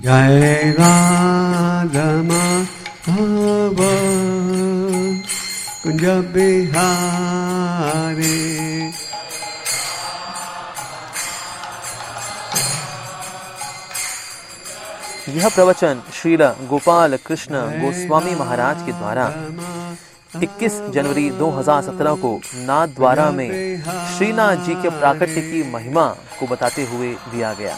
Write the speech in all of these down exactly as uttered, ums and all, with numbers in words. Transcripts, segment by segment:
जय राधा माधव कुंज बिहारी। यह प्रवचन श्रील गोपाल कृष्ण गोस्वामी महाराज के द्वारा इक्कीस जनवरी दो हज़ार सत्रह को नाथद्वारा में श्रीनाथ जी के प्राकट्य की महिमा को बताते हुए दिया गया।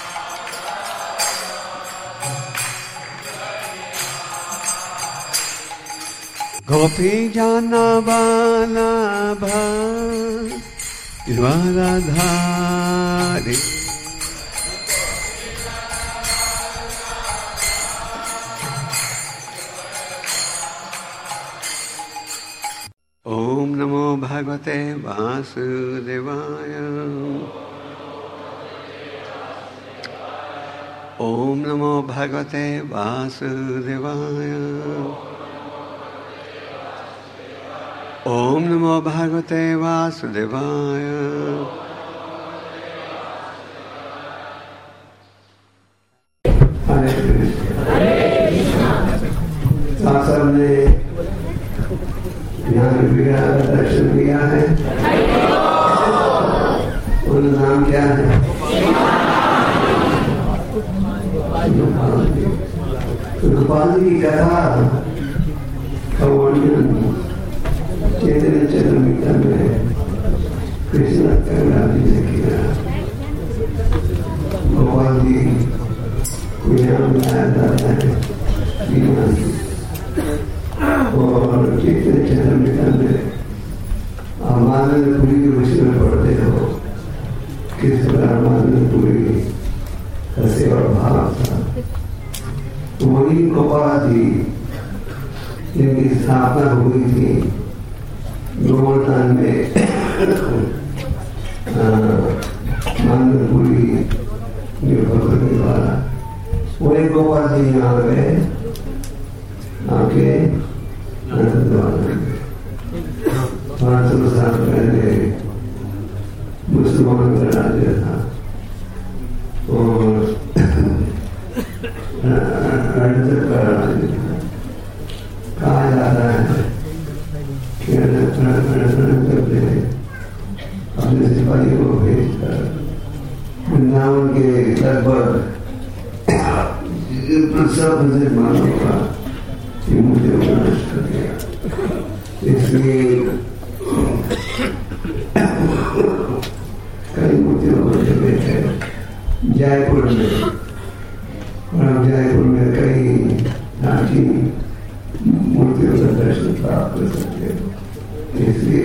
गोपी जाना बाला धारी ओम नमो भगवते वासुदेवाय। ओम नमो भगवते वासुदेवाय। ओम नमो भगवते वासुदेवाय। ने ज्ञान विग्रह का दर्शन किया है। उनका नाम क्या है? गोपाल जी की कथा चैतन्य चरितामृत में कृष्ण करुणाज जी ने किया। गोपाल जी को नाम लाया जाता है और चैतन्य चरितामृत में आनंदपुरी के विषय में पढ़ते हो किस प्रकार आनंदपुरी का सेवा भाव था। वही गोपाल जी जिनकी स्थापना हुई थी गोवर्धन में आनंदपुरी भगवान के द्वारा वही गोपाल जी यहाँ गए आके पाँच सौ साल पहले मुसलमान का राज्य था और रणजक का राज्य था। कहा जाता है कि रणजक ने अपने सिपाहियों को भेजकर वृंदावन के लगभग प्रसिद्ध मानव का मुझे नष्ट कर दिया। इसलिए कई मूर्तियों को जगह है जयपुर में और हम जयपुर में कई प्राचीन मूर्तियों का दर्शन प्राप्त कर सकते हैं। इसलिए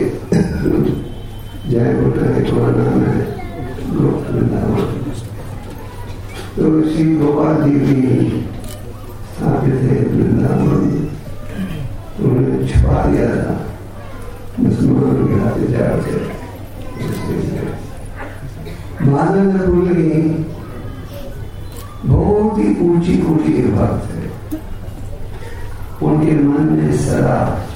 जयपुर का एक नाम है गोप वृंदावन। तो श्री गोपाल जी भी स्थापित है वृंदावन। उन्होंने छुपा दिया था मुसलमानों के अत्याचार से। माधवपुरी बहुत ही ऊंची कोटि के भक्त है। उनके मन में सदा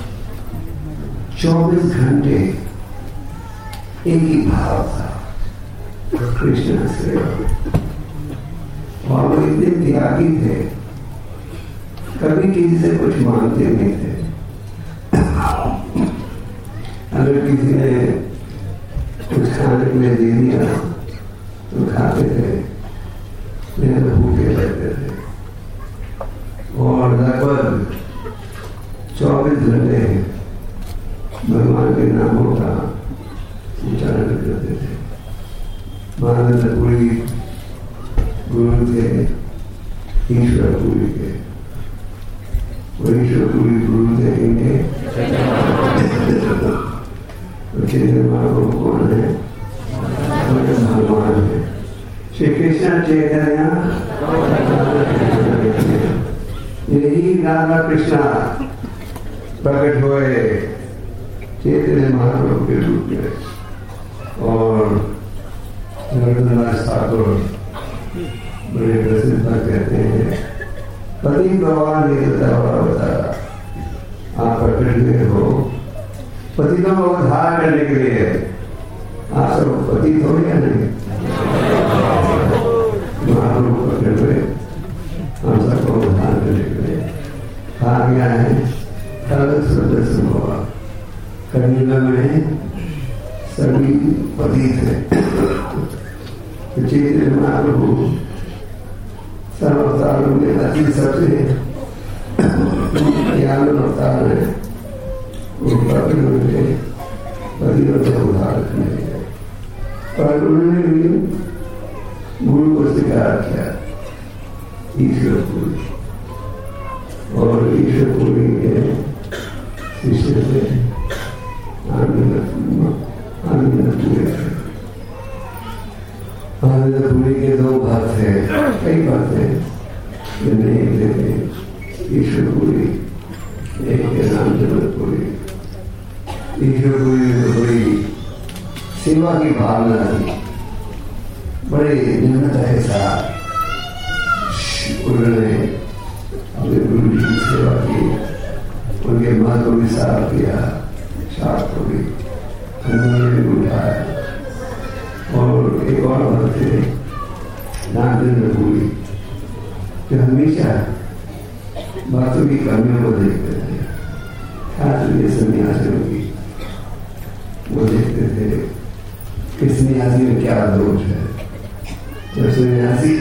चौबीस घंटे एक ही भाव था, कृष्ण सेवा। और वो इतने त्यागी थे, कभी किसी से कुछ मांगते नहीं थे। अगर किसी ने कुछ खाने के लिए दे दिया तो खाते थे, नहीं तो भूखे रहते थे। और लगभग चौबीस घंटे भगवान के नामों का उच्चारण करते थे। मानंदपुरी गुरु थे ईश्वरपुरी के, वो ईश्वरपुरी गुरु थे इनके। कौन है? भगवान है श्री कृष्ण चैतन्य। यही राधा कृष्ण प्रकट हुए चैतन्य महाप्रभु के रूप में। और रविन्द्रनाथ ठाकुर बड़े प्रसिद्ध कहते हैं, पति भगवान ने बताया आप प्रकट हुए हो पतितों को उद्धार करने के लिए। आप सब पति थोड़े या नहीं? महाप्रभु प्रकट हुए उसका दर्शन हुआ। कलियुग में सभी पति थे। चैतन्य महाप्रभु सर्व अवतारों में अति सबसे ज्ञान अवतार है। वो प्रकट हुए पतिव्रत उदाहरण में, पर उन्होंने भी गुरु को स्वीकार किया ईश्वर पुरी, और ईश्वर पुरी के शिष्य थे आनंदपुरी। आनंदपुरी के दो भक्त थे, कई भक्त थे, ईश्वर पुरी, एक के नाम जगतपुरी। ईश्वर पुरी में बड़ी सेवा की भावना थी, बड़े निम्नता के साथ उन्होंने अपने गुरु जी की सेवा की, उनके मन को भी साफ किया, शास्त्र को भी उन्होंने भी उठाया। और एक और भक्त थे नागेंद्रपुरी, जो हमेशा बातों की कमियों को देखते थे, खासकर सन्यासियों की। वो देखते थे कि सन्यासी में क्या दोष है। जब सन्यासी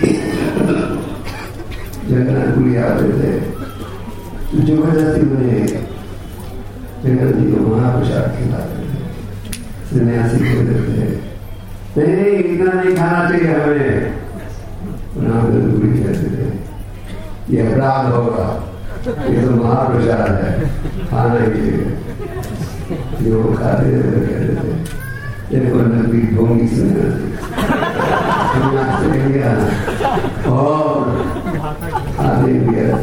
जगन्नाथपुरी आते थे तो जबरदस्ती उन्हें जगन्नाथ जी को महाप्रसाद खिलाते थे। सन्यासी कहते थे नहीं नहीं इतना नहीं खाना चाहिए हमें। नागेंद्रपुरी कहते थे ये अपराध होगा, ये तो महाप्रसाद है, खाना ही चाहिए। जो खाते थे कहते थे देखो नकली ढोंगी सन्यासी गया और आधे गया।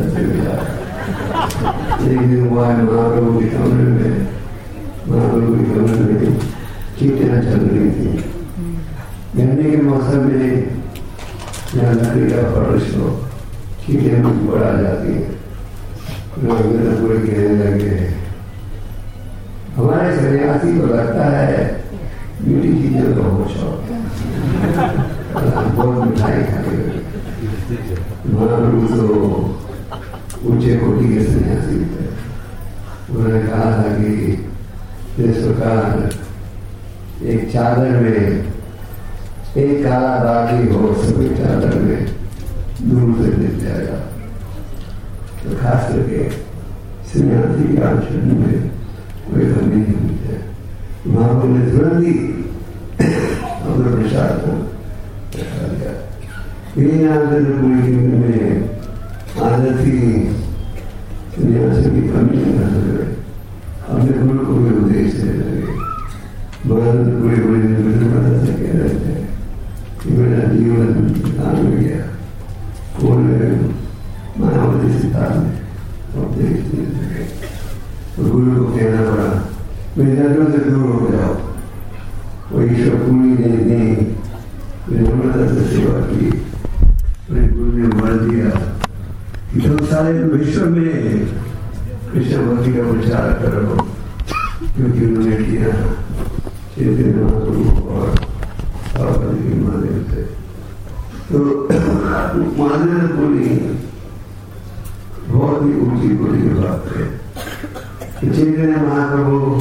एक दिन हुआ है महाप्रभु के कमरे में, महाप्रभु के कमरे में चीटियां चल रही थी। गर्मी के मौसम में यहाँ लकड़ी का फर्श हो, चीटियां कुछ बढ़ा जाती है। पूरे कहने लगे हमारे सन्यासी को लगता है मीठी चीजों का बहुत शौक है, बहुत मिठाई खाते। महाप्रभु तो ऊंचे कोटि के सन्यासी थे। उन्होंने कहा था कि जिस प्रकार एक चादर में एक काला बाकी हो, सभी चादर में दूर से दिख जाएगा। तो खास करके सन्यासी के आचरण में कोई कमी नहीं हुई है। महाप्रभु ने तुरंत ही अपना प्रसाद को बैठा दिया। ये आनंदपुरी में आदत थी सन्यासी की कमी नहीं कर सके, अपने गुरु को भी उपदेश देने लगे। आनंदपुरी बड़ी निर्भरता से कह रहे थे कि मेरा जीवन दान हो गया। उन्होंने मायावती सीता में उपदेश देने लगे। तो गुरु को कहना पड़ा मेरी नजरों से दूर हो जाओ। वो ईश्वर पूरी ने दी, निर्मलता से सेवा की। मेरे गुरु ने वर दिया कि तुम सारे विश्व में कृष्ण भक्ति का प्रचार करो, क्योंकि उन्होंने किया चैतन्य महाप्रभु और द्रौपदी महादेव थे। तो महादेवपुरी बहुत ही ऊंची कोटि की बात है। चैतन्य महाप्रभु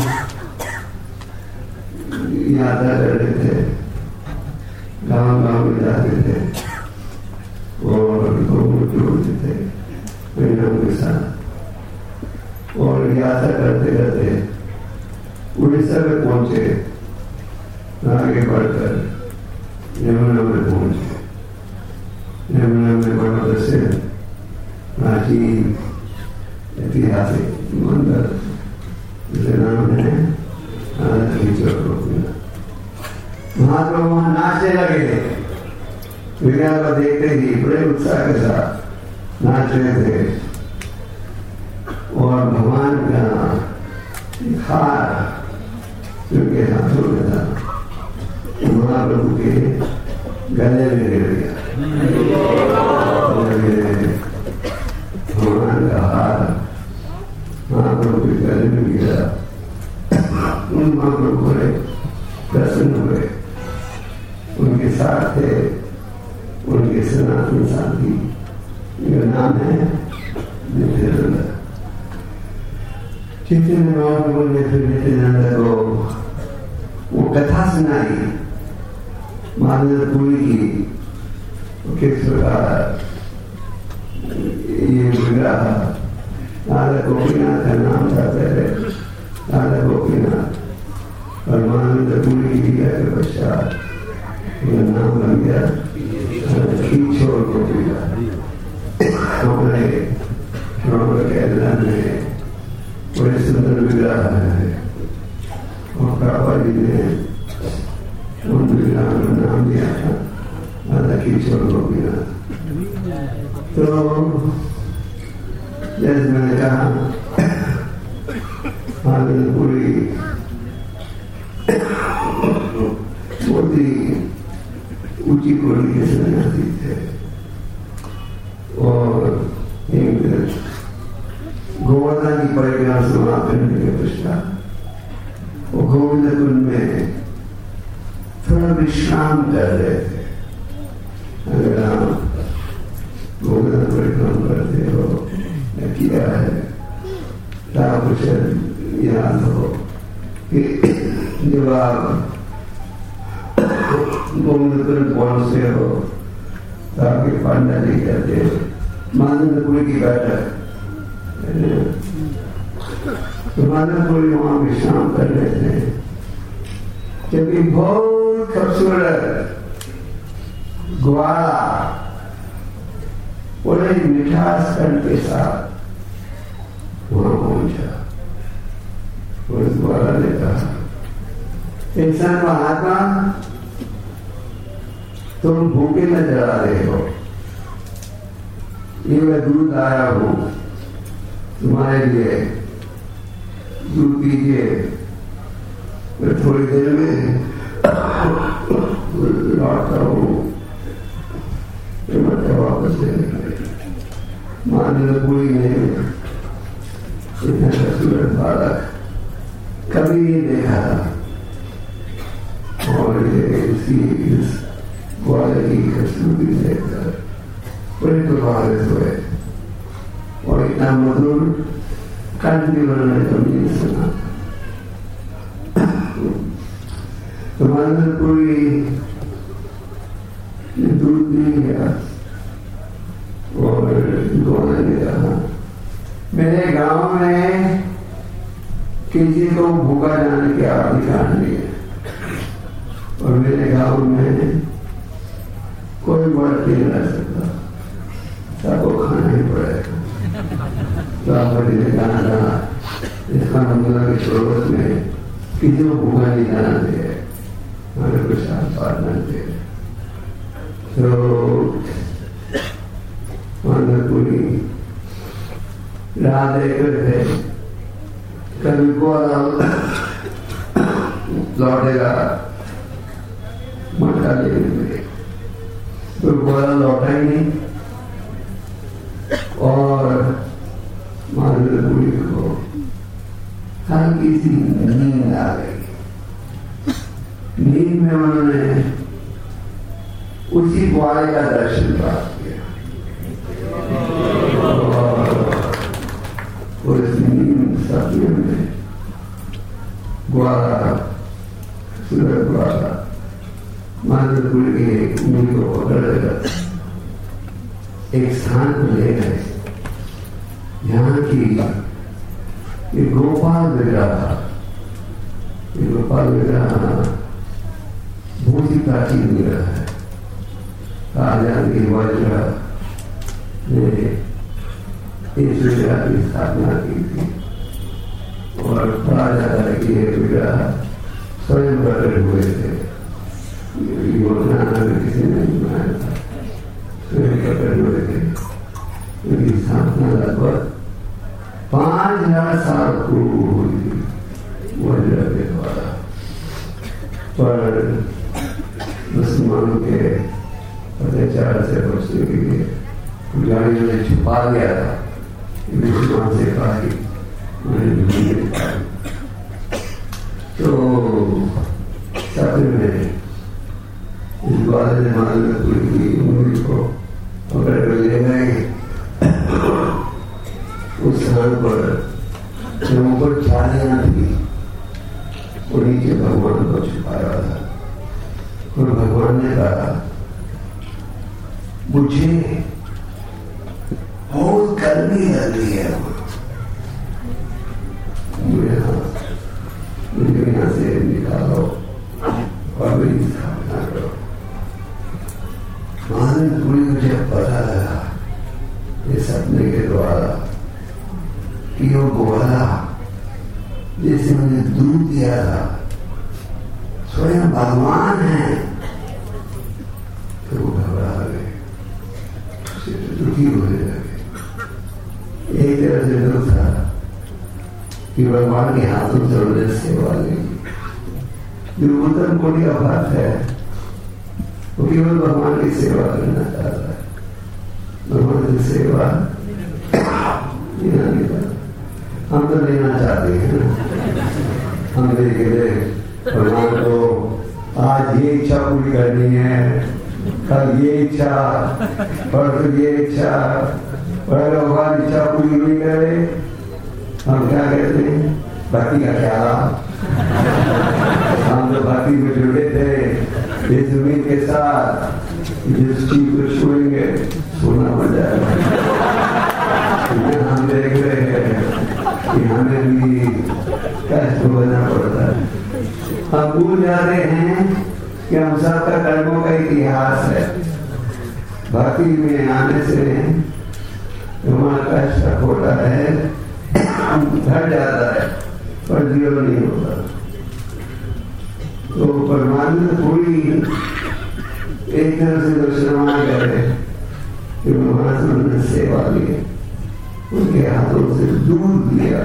यात्रा कर रहे थे, गांव गांव में जाते थे और लोगों को जोड़ते थे परिणाम के साथ। और यात्रा करते करते उड़ीसा में पहुंचे, आगे बढ़कर यमुना में पहुंचे। यमुना में बड़ा प्रसिद्ध प्राचीन ऐतिहासिक मंदिर जिसका नाम है महाप्रभु वहां नाचने लगे। विज्ञान को देखते ही बड़े उत्साह के साथ नाच रहे थे और भगवान का हार उनके हाथों में था, महाप्रभु के गले में गिर गया। भगवान का हार महाप्रभु के गले में गिरा। उन महाप्रभु बड़े प्रसन्न हुए। उनके साथ थे उनके सनातन साथी, जो नाम है नित्यानंद। चैतन्य महाप्रभु ने फिर नित्यानंद को वो कथा सुनाई मानवपुरी की, किस प्रकार ये विग्रह राधा गोपीनाथ का नाम था पहले, राधा गोपीनाथ, और मानवपुरी की लीला के पश्चात उनका नाम बन गया किशोर गोपीनाथ। हमारे श्रवण केरला में बड़े सुंदर विग्रह है, और प्रभा जी ने उन विग्रह का नाम दिया था राधा किशोर गोपीनाथ। तो जैसे मैंने कहा मानवपुरी बहुत ही ऊंची कोटि के सन्यासी थे, और गोवर्धन की परिक्रमा समाप्त करने के पश्चात वो गोविंद कुंड में थोड़ा विश्राम कर रहे थे। अगर आप गोवर्धन परिक्रमा करते हो या किया है तो आप उसे याद हो कि जब आप गोविंद कुंड पहुंचते हो तो आपके पांडा जी कहते मानवपुरी की बैठक, तो मानवपुरी वहां विश्राम कर रहे थे, जबकि बहुत खूबसूरत ग्वाला बड़े मिठास कंठ के साथ वहां पहुंचा। उस ग्वाला ने कहा, इंसान महात्मा तुम भूखे नजर आ रहे हो, ये मैं दूध आया हूं तुम्हारे लिए, दूध पीजिए, मैं थोड़ी देर में लौटता हूं, मैं वापस देने मानवपुरी ने इतना खूबसूरत बालक कभी नहीं देखा था, और ये इसकी इस ग्वाले की खूबसूरती देखकर बड़े प्रभावित हुए, और इतना मधुर कंठ भी उन्होंने कभी नहीं सुना। तो मानवपुरी दूध नहीं गया, और ग्वाला ने कहा, मेरे गांव में किसी को भूखा जाने के अधिकार नहीं है, और मेरे गांव में कोई बढ़ नहीं रह सकता, सबको खाना ही पड़ेगा। तो आपने ने कहा था इसका मतलब की शोरत में किसी को भूखा नहीं जाना दे, हमें कुछ पालना दे। तो मानवपुरी राह देख रहे थे, कभी ग्वाला लौटेगा मटका लेने में, तो ग्वाला लौटा ही नहीं, और मानवपुरी को हल्की सी नींद आ गई। नींद में उन्होंने उसी ग्वाले का दर्शन प्राप्त किया, और इस नींद सपने में ग्वाला सूरज ग्वाला मानवपुरी की उंगली को पकड़ लेकर एक स्थान को ले गए, यहाँ की ये गोपाल विग्रह था। ये गोपाल विग्रह बहुत ही प्राचीन विग्रह है। राजा की वज्र ने इस विग्रह की स्थापना की थी, और राजा की ये विग्रह स्वयं प्रकट हुए थे, योजना किसी ने बनाया था, स्वयं प्रकट हुए थे। उनकी स्थापना लगभग पांच हजार साल पूर्व हुई थी वज्र के द्वारा, पर मुसलमानों के अत्याचार से बचने के लिए पुजारियों ने छुपा दिया था, मुसलमान से पाई उन्हें ढूंढ नहीं पाई। तो सत्र में इस ग्वाले ने मानवपुरी की उंगली को पकड़ कर ले गए उस स्थान पर ऊपर वो नीचे भगवान को छुपाया था और भगवान ने कहा मुझे बहुत गर्मी लग रही है, मुझे मुझे यहाँ से निकालो और मेरी स्थापना करो। आनंद पूरी मुझे पता लगा इस सपने के द्वारा कि वो गोवाला जिसे मैंने दूध दिया था स्वयं भगवान है। तो वो घबरा गए, दुखी होने लगे। एक तरह से दुख था कि भगवान के हाथों से उन्हें सेवा लेगी। जो उत्तम कोटि का बात है वो केवल भगवान की सेवा करना चाहता है, भगवान की सेवा लेना नहीं चाहता। हम तो लेना चाहते हैं ना, हम देखे थे भगवान को आज ये इच्छा पूरी करनी है, कल ये इच्छा, परसों ये इच्छा, और अगर भगवान इच्छा पूरी नहीं करे हम क्या कहते हैं, भक्ति का क्या? हम तो भक्ति में जुड़े थे इस उम्मीद के साथ जिस चीज को छुएंगे सोना बन जाएगा। हम देख रहे हैं कि हमें भी कष्ट भोगना पड़ता है। हम भूल जाते हैं कि हम सबका कर्मों का इतिहास है। भक्ति में आने से हमारा कष्ट होता है, घट जाता है पर जीवन नहीं होता। तो परमानंद पूरी एक तरह से दर्शनमान करे कि भगवान से उन्होंने सेवा ली, उनके हाथों से दूध लिया,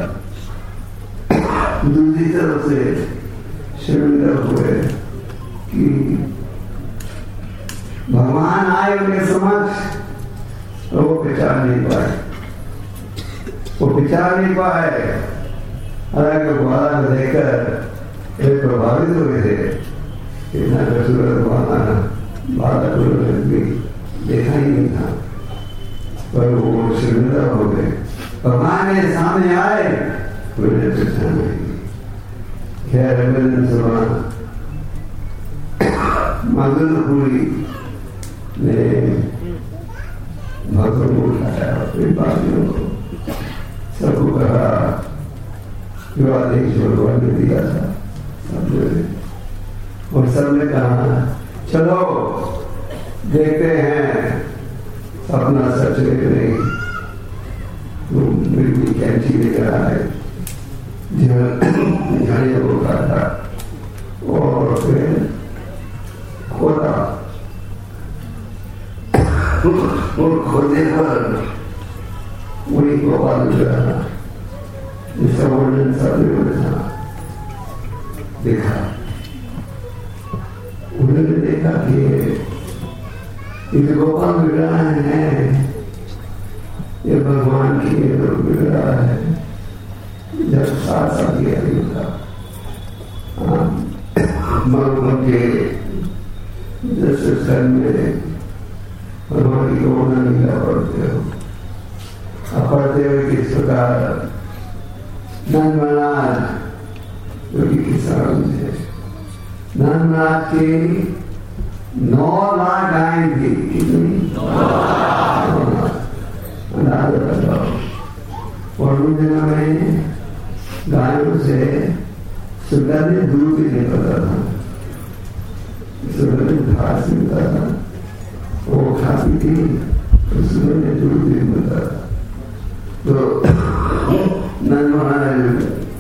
दूसरी तरफ से शर्मिंदा हुए कि भगवान आए उनके समक्ष और वो पहचान नहीं पाए, वो पहचान नहीं पाए। हालांकि भगवान को देखकर एक प्रभावित हुए थे, इतना खूबसूरत भगवान बालक भी देखा ही नहीं था, पर वो शर्मिंदा हो गए। भगवान के सामने आए, उन्हें पहचाना नहीं। खैर अगले सभा मधुरपुरी ने भक्तों को उठाया, अपनी बातियों को सबको कहा जो आदेश भगवान ने दिया था सबने, और सबने कहा चलो देखते हैं अपना सच है कि नहीं। वो बिल्कुल कैंची लेकर आए, झाड़ियों को काटा और फिर खोदा, और खोदे पर वही गोपाल रहा जिसका वर्णन सबने था देखा। उन्होंने देखा कि ये गोपाल विग्रह है, ये भगवान की विग्रह है। जब सात साल की आयु था मरुभूमि के जैसे स्थल में भगवान की गौना लीला पढ़ते हो, अब पढ़ते हुए किस प्रकार नंदमनाथ जो कि किसान थे, नंदमनाथ की नौ लाख गायें थी। कितनी? अंदाजा लगाओ। और उन दिनों में गायों से सुगंधित दूध भी निकलता था, सुगंधित घास मिलता था, वो खाती थी, सुगंधित दूध भी मिलता था। तो नंद महाराज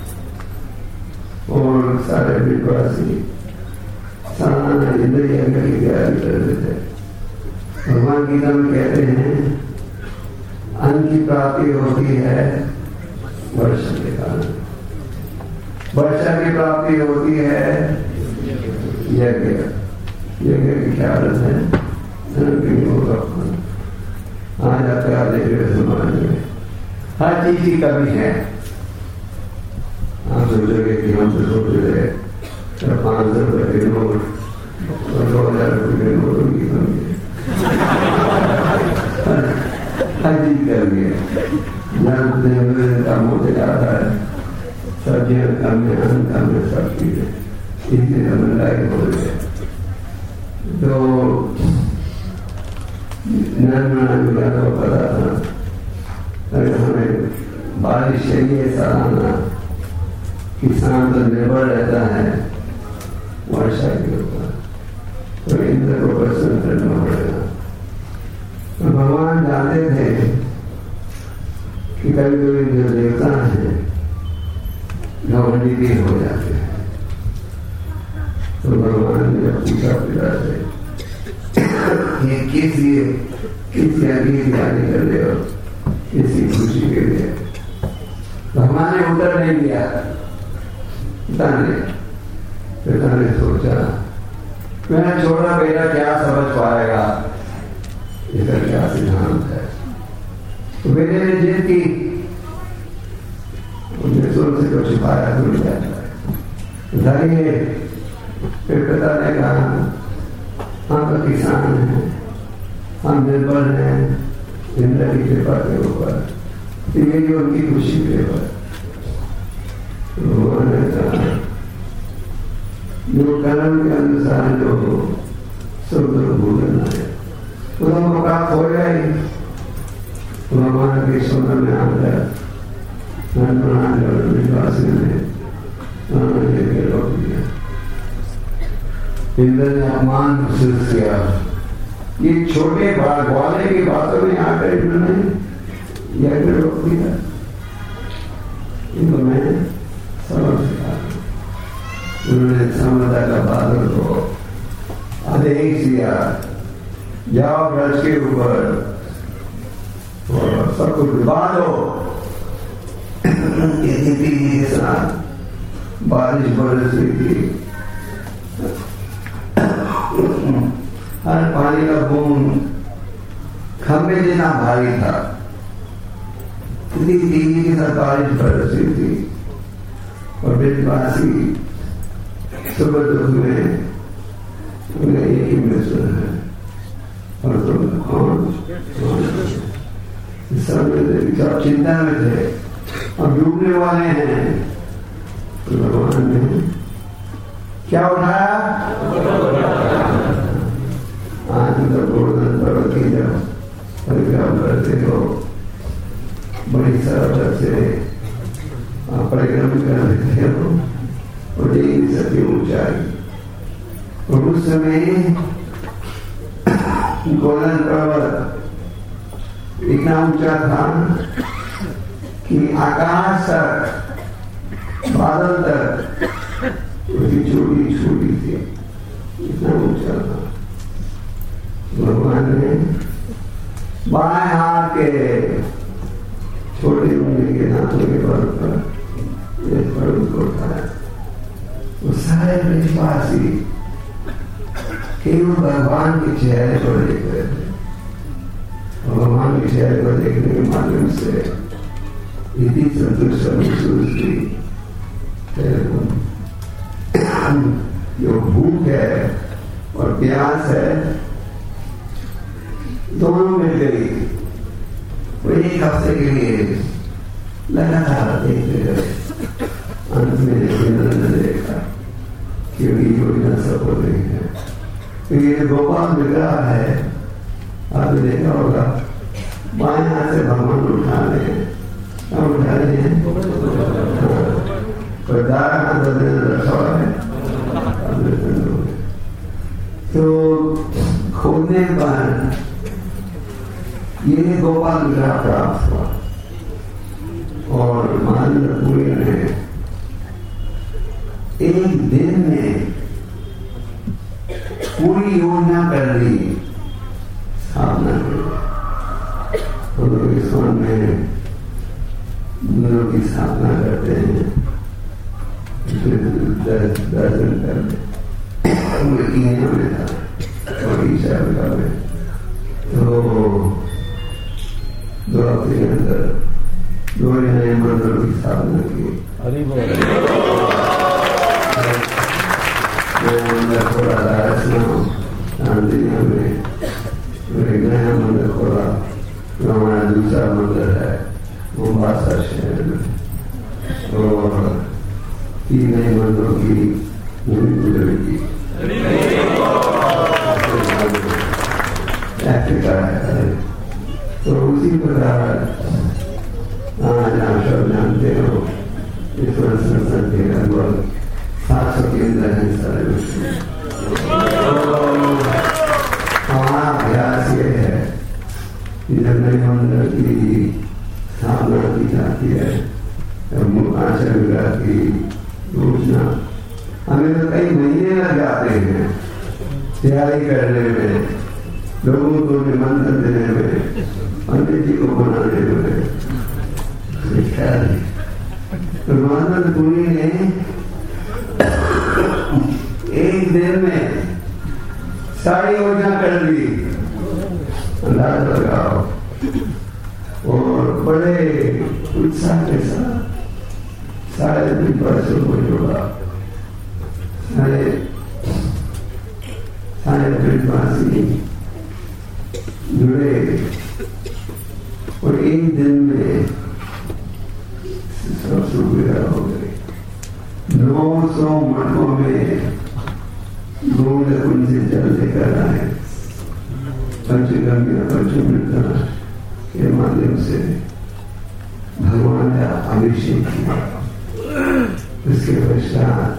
और सारे विश्वासी सालाना इंद्रिया की तैयारी कर रहे थे। भगवान गीता में कहते हैं अन्न की प्राप्ति होती है वर्षा के कारण, वर्षा की प्राप्ति होती है यज्ञ, यज्ञ की क्या अर्थ है? आज आप क्या देख रहे समाज में हर चीज की कमी है। आप सोचोगे कि हम तो सोच रहे पांच सौ रुपए के नोट और दो हजार रुपये के नोटों की कमी है। हर चीज कमी है, जानते हुए काम होते जा रहा है, सब्जियां काम में अन्न काम में सब चीजें इतनी समझदारी हो रही है। तो नर्मदा मिला तो पता था, अगर हमें बारिश चाहिए सालाना, किसान तो निर्भर रहता है वर्षा के ऊपर, तो इंद्र को प्रसन्न करना पड़ेगा। तो भगवान जानते थे कि कभी कभी जो देवता है घमंडी भी हो जाते हैं। तो भगवान ने पूछा पिता से, ये किस लिए किस आगे जाने कर रहे हो, किसी खुशी के लिए? भगवान ने उत्तर नहीं दिया। पिता ने पिता ने सोचा, मेरा छोटा बेटा क्या समझ पाएगा, इसका क्या सिद्धांत है? तो बेटे ने जिद की, उन्हें सोच से को छुपाया दूर जाता है। फिर पिता ने कहा, हम तो किसान हैं, हम निर्भर हैं इंद्र की कृपा के ऊपर, ये जो उनकी खुशी के ऊपर। उन्होंने कहा, जो कर्म के अनुसार जो सुख दुख भोगना है वो तो मौका खोएगा ही। भगवान के स्वर्ण में आकर विश्वासी ने रोक दिया। इंद्र ने अपमान महसूस किया। ये छोटे ग्वाले की बातों में आकर इन्होंने यज्ञ रोक दिया। इनको मैं समझ गया। उन्होंने समझा का बादल को आदेश दिया, जाओ ब्रज के ऊपर और सब कुछ डुबा दो। स्थिति के साथ बारिश बरस रही थी, हर पानी का बूंद खंबे जितना भारी था। इतनी तेजी के साथ बारिश बरस रही थी और ब्रजवासी सुबह दुख में उन्हें एक ही मिश्रण है और तुम कौन सब चिंता में थे और डूबने वाले हैं। तो भगवान ने क्या उठाया? आनंद गोवर्धन पर्वत की जब परिक्रम करते हो, बड़ी सरलता से परिक्रम कर लेते हो और एक सती ऊंचाई। और उस समय गोवर्धन पर्वत इतना ऊंचा था कि आकाश तक, बादल तक उसकी चोटी छोटी थी, इतना ऊंचा था। भगवान ने बाएं हाथ के छोटे उंगली के नाथों के बल पर इस पर्वत को उठाया। वो सारे ब्रजवासी केवल भगवान के चेहरे को देख रहे थे। भगवान के चेहरे को देखने के माध्यम से इतनी संतुष्ट महसूस की। जो भूख है और प्यास है दोनों मिल गई। वो एक हफ्ते के लिए लगातार देखते रहे। अंत में ने देखा कि योजना सफल नहीं है। तो ये गोपाल विग्रह है, आपने देखा होगा, बाएं हाथ से भगवान उठा रहे हैं। क्या उठा रहे हैं? दाया हाथ रखा हुआ है। तो खोदने पर ये गोपाल विग्रह प्राप्त हुआ और महानंदपुरी ने एक दिन में पूरी योजना कर ली स्थापना की। स्थान में गुरु की स्थापना करते हैं, दर्शन करते में था ओडिशा में। तो दो हफ्ते के अंदर दो नए मंदिरों की स्थापना की। मंदिर खोला में एक नया मंदिर खोला जो हमारा दूसरा मंदिर है मोम्बासा शहर में। और तीन नए मंदिरों की भूमि गुजरेगी। है तो उसी प्रकार आज आप सब जानते हो इस वर्ष संसद के लगभग सात सौ केंद्र हैं सारे विश्व में। हमारा प्रयास ये है कि जब नए मंदिर की स्थापना की जाती है तब आचार्य विभाग की योजना हमें तो कई महीने लग जाते हैं तैयारी करने में, लोगों को निमंत्रण देने में, पंडित जी को बनाने में। परमानंद पुरी ने एक दिन में सारी योजना कर दी, अंदाज लगाओ, और बड़े उत्साह के साथ सारे दिन परसों को जोड़ा। सारे सारे ब्रजवासी जुड़े और एक दिन में सब सुविधा हो गई। नौ सौ मठों में लोग उनसे जल लेकर आए, पंचगंगा पंचमृता के माध्यम से भगवान का अभिषेक किया। इसके पश्चात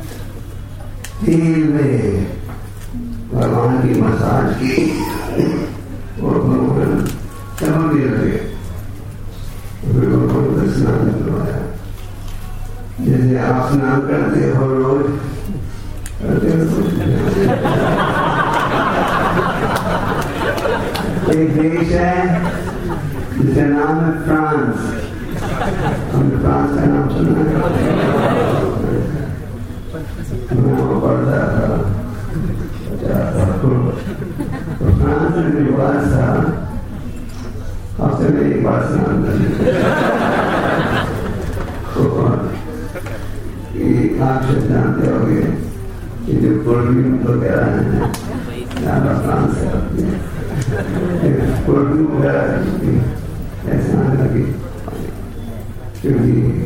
तेल में भगवान की मसाज की और भगवान चमकने लगे। भगवान को स्नान करवाया, जैसे आप स्नान करते हो रोज करते हो। एक देश है जिसका नाम है फ्रांस। हमने फ्रांस का नाम सुना है, मैं वो पढ़ता था तो फ्रांस में रिवाज था हफ्ते में एक बार स्नान करने। तो आप सब जानते होंगे कि जो परफ्यूम वगैरह है ज्यादा फ्रांस से आती है, परफ्यूम वगैरह ऐसा लगे क्योंकि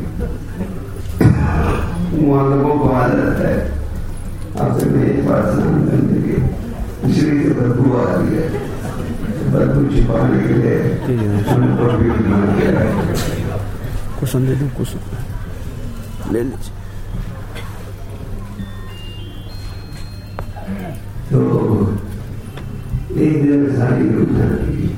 वहाँ लोगों को आदत है आपसे में एक बार स्नान करने की, इसलिए से बदबू आ रही है। बदबू छिपाने के लिए उनको भी बना दिया है। कुछ दे दो, कुछ ले लीजिए। तो एक दिन सारी योजना की,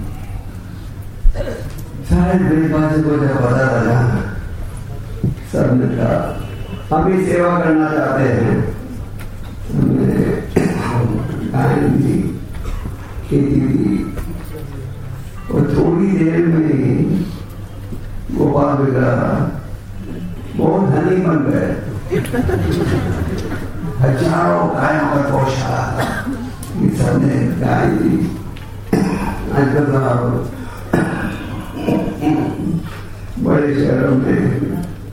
सारे ब्रजवासी को जब पता लगा सबने कहा हम भी सेवा करना चाहते हैं। हमने गाय दी, खेती दी और थोड़ी देर में गोपाल वगैरह बहुत धनी बन गए। हजारों गायों का गौशाला सबने गाय दी। आजकल बड़े शहरों में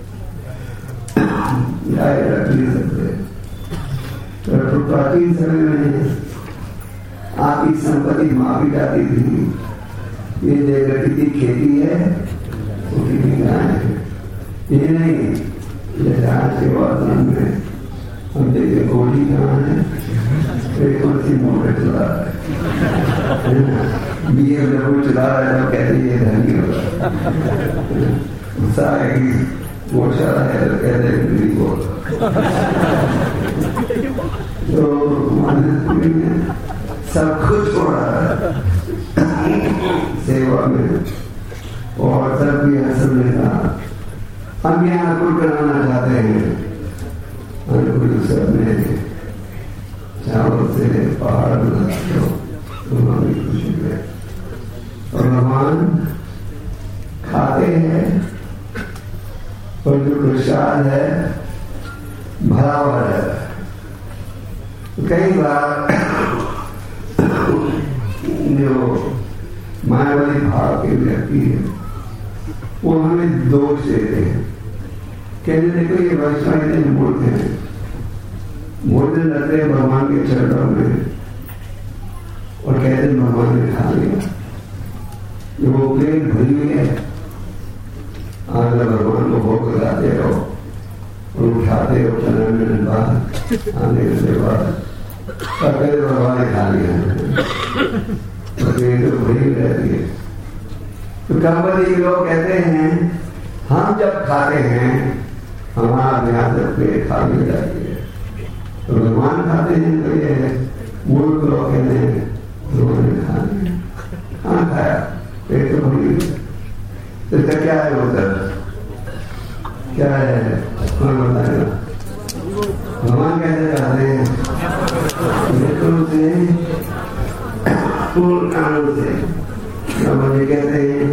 गाय रख नहीं सकते, तो प्राचीन समय में आपकी संपत्ति मापी जाती थी। ये जगह कितनी खेती है, वो कितनी गाय है। ये नहीं जैसे आज के वातावरण में हम देखिए घोड़ी कहाँ है, एक कौन सी मोटर चला रहा है, बी एम डब्ल्यू चला रहा है, तो कहते ये धनी होगा। गुस्सा है कि गौशाला है तो कहते हैं वो। तो सब कुछ हो रहा है सेवा में, और सब भी हसन ने कहा हम यहाँ अनुकूल कराना चाहते हैं। अनुकूल सब ने चावल से पहाड़ बना तो हमें खुशी है, और भगवान खाते हैं और जो प्रसाद है बराबर है। कई बार जो मायावादी भाव के व्यक्ति है वो हमें दोष देते हैं, कहते देखो ये वैष्णव इतने मूर्ख हैं, मूर्ति लगते हैं भगवान के चरणों में और कहते भगवान ने खा लिया। जो वो प्लेट भरी हुई है, अगर भगवान को भोग लगाते रहो और उठाते आते हो पंद्रह मिनट बाद, आने के बाद पकड़े भगवान खा लिया तो भरी रहती है। तो कंपनी के लोग कहते हैं हम जब खाते हैं हमारा ध्यान जब पेट खाली जाती है, तो भगवान खाते हैं तो ये मूर्ख लोग कहते हैं उन्होंने खा लिया। हाँ खाया, पेट तो भरी। तो इसका क्या है उत्तर, क्या है कौन बताएगा? भगवान कहते जाते हैं से पूर्ण कानून से भगवान कहते हैं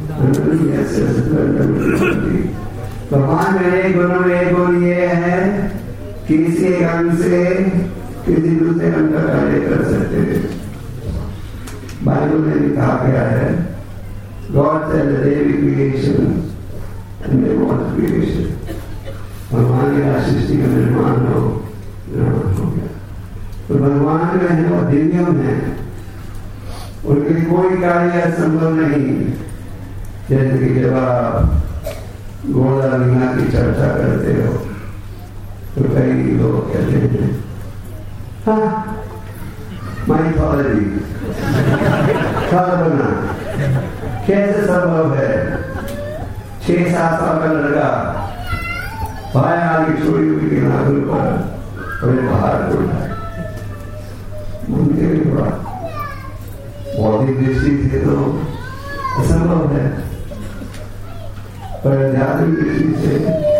भगवान मेरे गुणों में गुण ये है किसी अंग से किसी दूसरे अंग का कार्य कर सकते हैं। बाइबल में लिखा गया है God said the day we creation and they want creation। भगवान की सृष्टि का निर्माण हो हो गया। तो भगवान जो है वो दिव्यम है, उनके कोई कार्य असंभव नहीं। जैसे कि जब आप गोदा मीना की चर्चा करते हो तो कई लोग कहते हैं हाँ माइथोलॉजी कल्पना कैसे संभव है। छह सात साल का लड़का पाया आगे छोड़ी हुई के नागुल पर और बाहर को उठाए मुझे बड़ा बौद्धिक दृष्टि से तो असंभव है, पर आध्यात्मिक दृष्टि से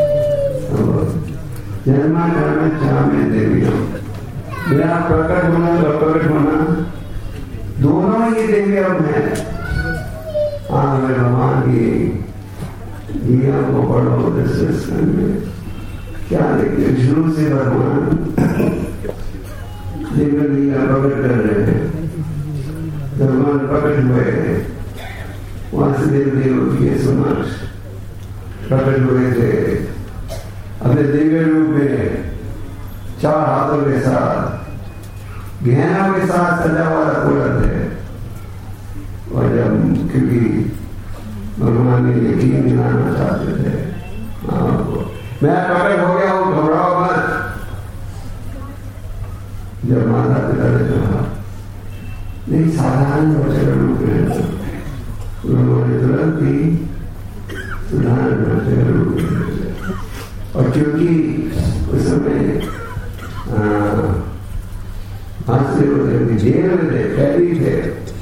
जन्मा कर्म चामे देवियों, मेरा प्रकट होना और प्रकट होना दोनों ही देवियों है। हाँ मैं भगवान की दिया को पढ़ो डिस्कस करने क्या देखिए शुरू से भगवान दिव्य लीला प्रकट कर रहे हैं। भगवान प्रकट हुए हैं वासुदेव देव के समक्ष प्रकट हुए थे अपने दिव्य रूप में, चार हाथों के साथ गहनों के साथ सजा हुआ रखोलत है। और जब क्योंकि भगवान ने यकीन दिलाना चाहते थे आपको मैं प्रकट हो गया हूं घबराओ मत। जब माता पिता ने कहा नहीं साधारण वचन रूप में उन्होंने तुरंत ही साधारण वचन रूप में। और क्योंकि उस समय हास्य जेल में थे, कैदी थे,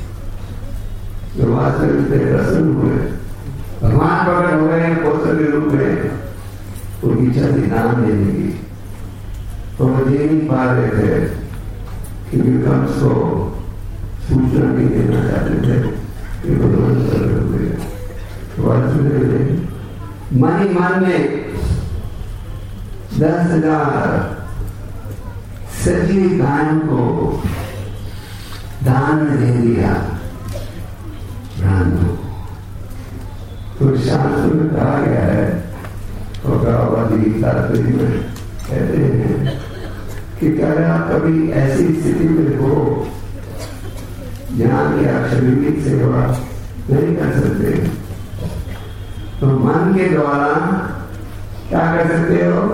जो वास्तविक थे प्रसन्न हुए, भगवान प्रकट हो गए पुत्र के रूप में, उनकी इच्छा थी दान देने की। तो वो दे नहीं पा रहे थे क्योंकि कंस को सूचना नहीं देना चाहते थे कि भगवान प्रकट हुए। मन ही मन में दस हजार सजी गायों को दान दे दिया ब्राह्मणों। तो शास्त्र में कहा गया है और तात्पर्य में कहते हैं कि अगर आप कभी ऐसी स्थिति में हो जहां की आप शरीर सेवा नहीं कर सकते तो मन के द्वारा क्या कर सकते हो।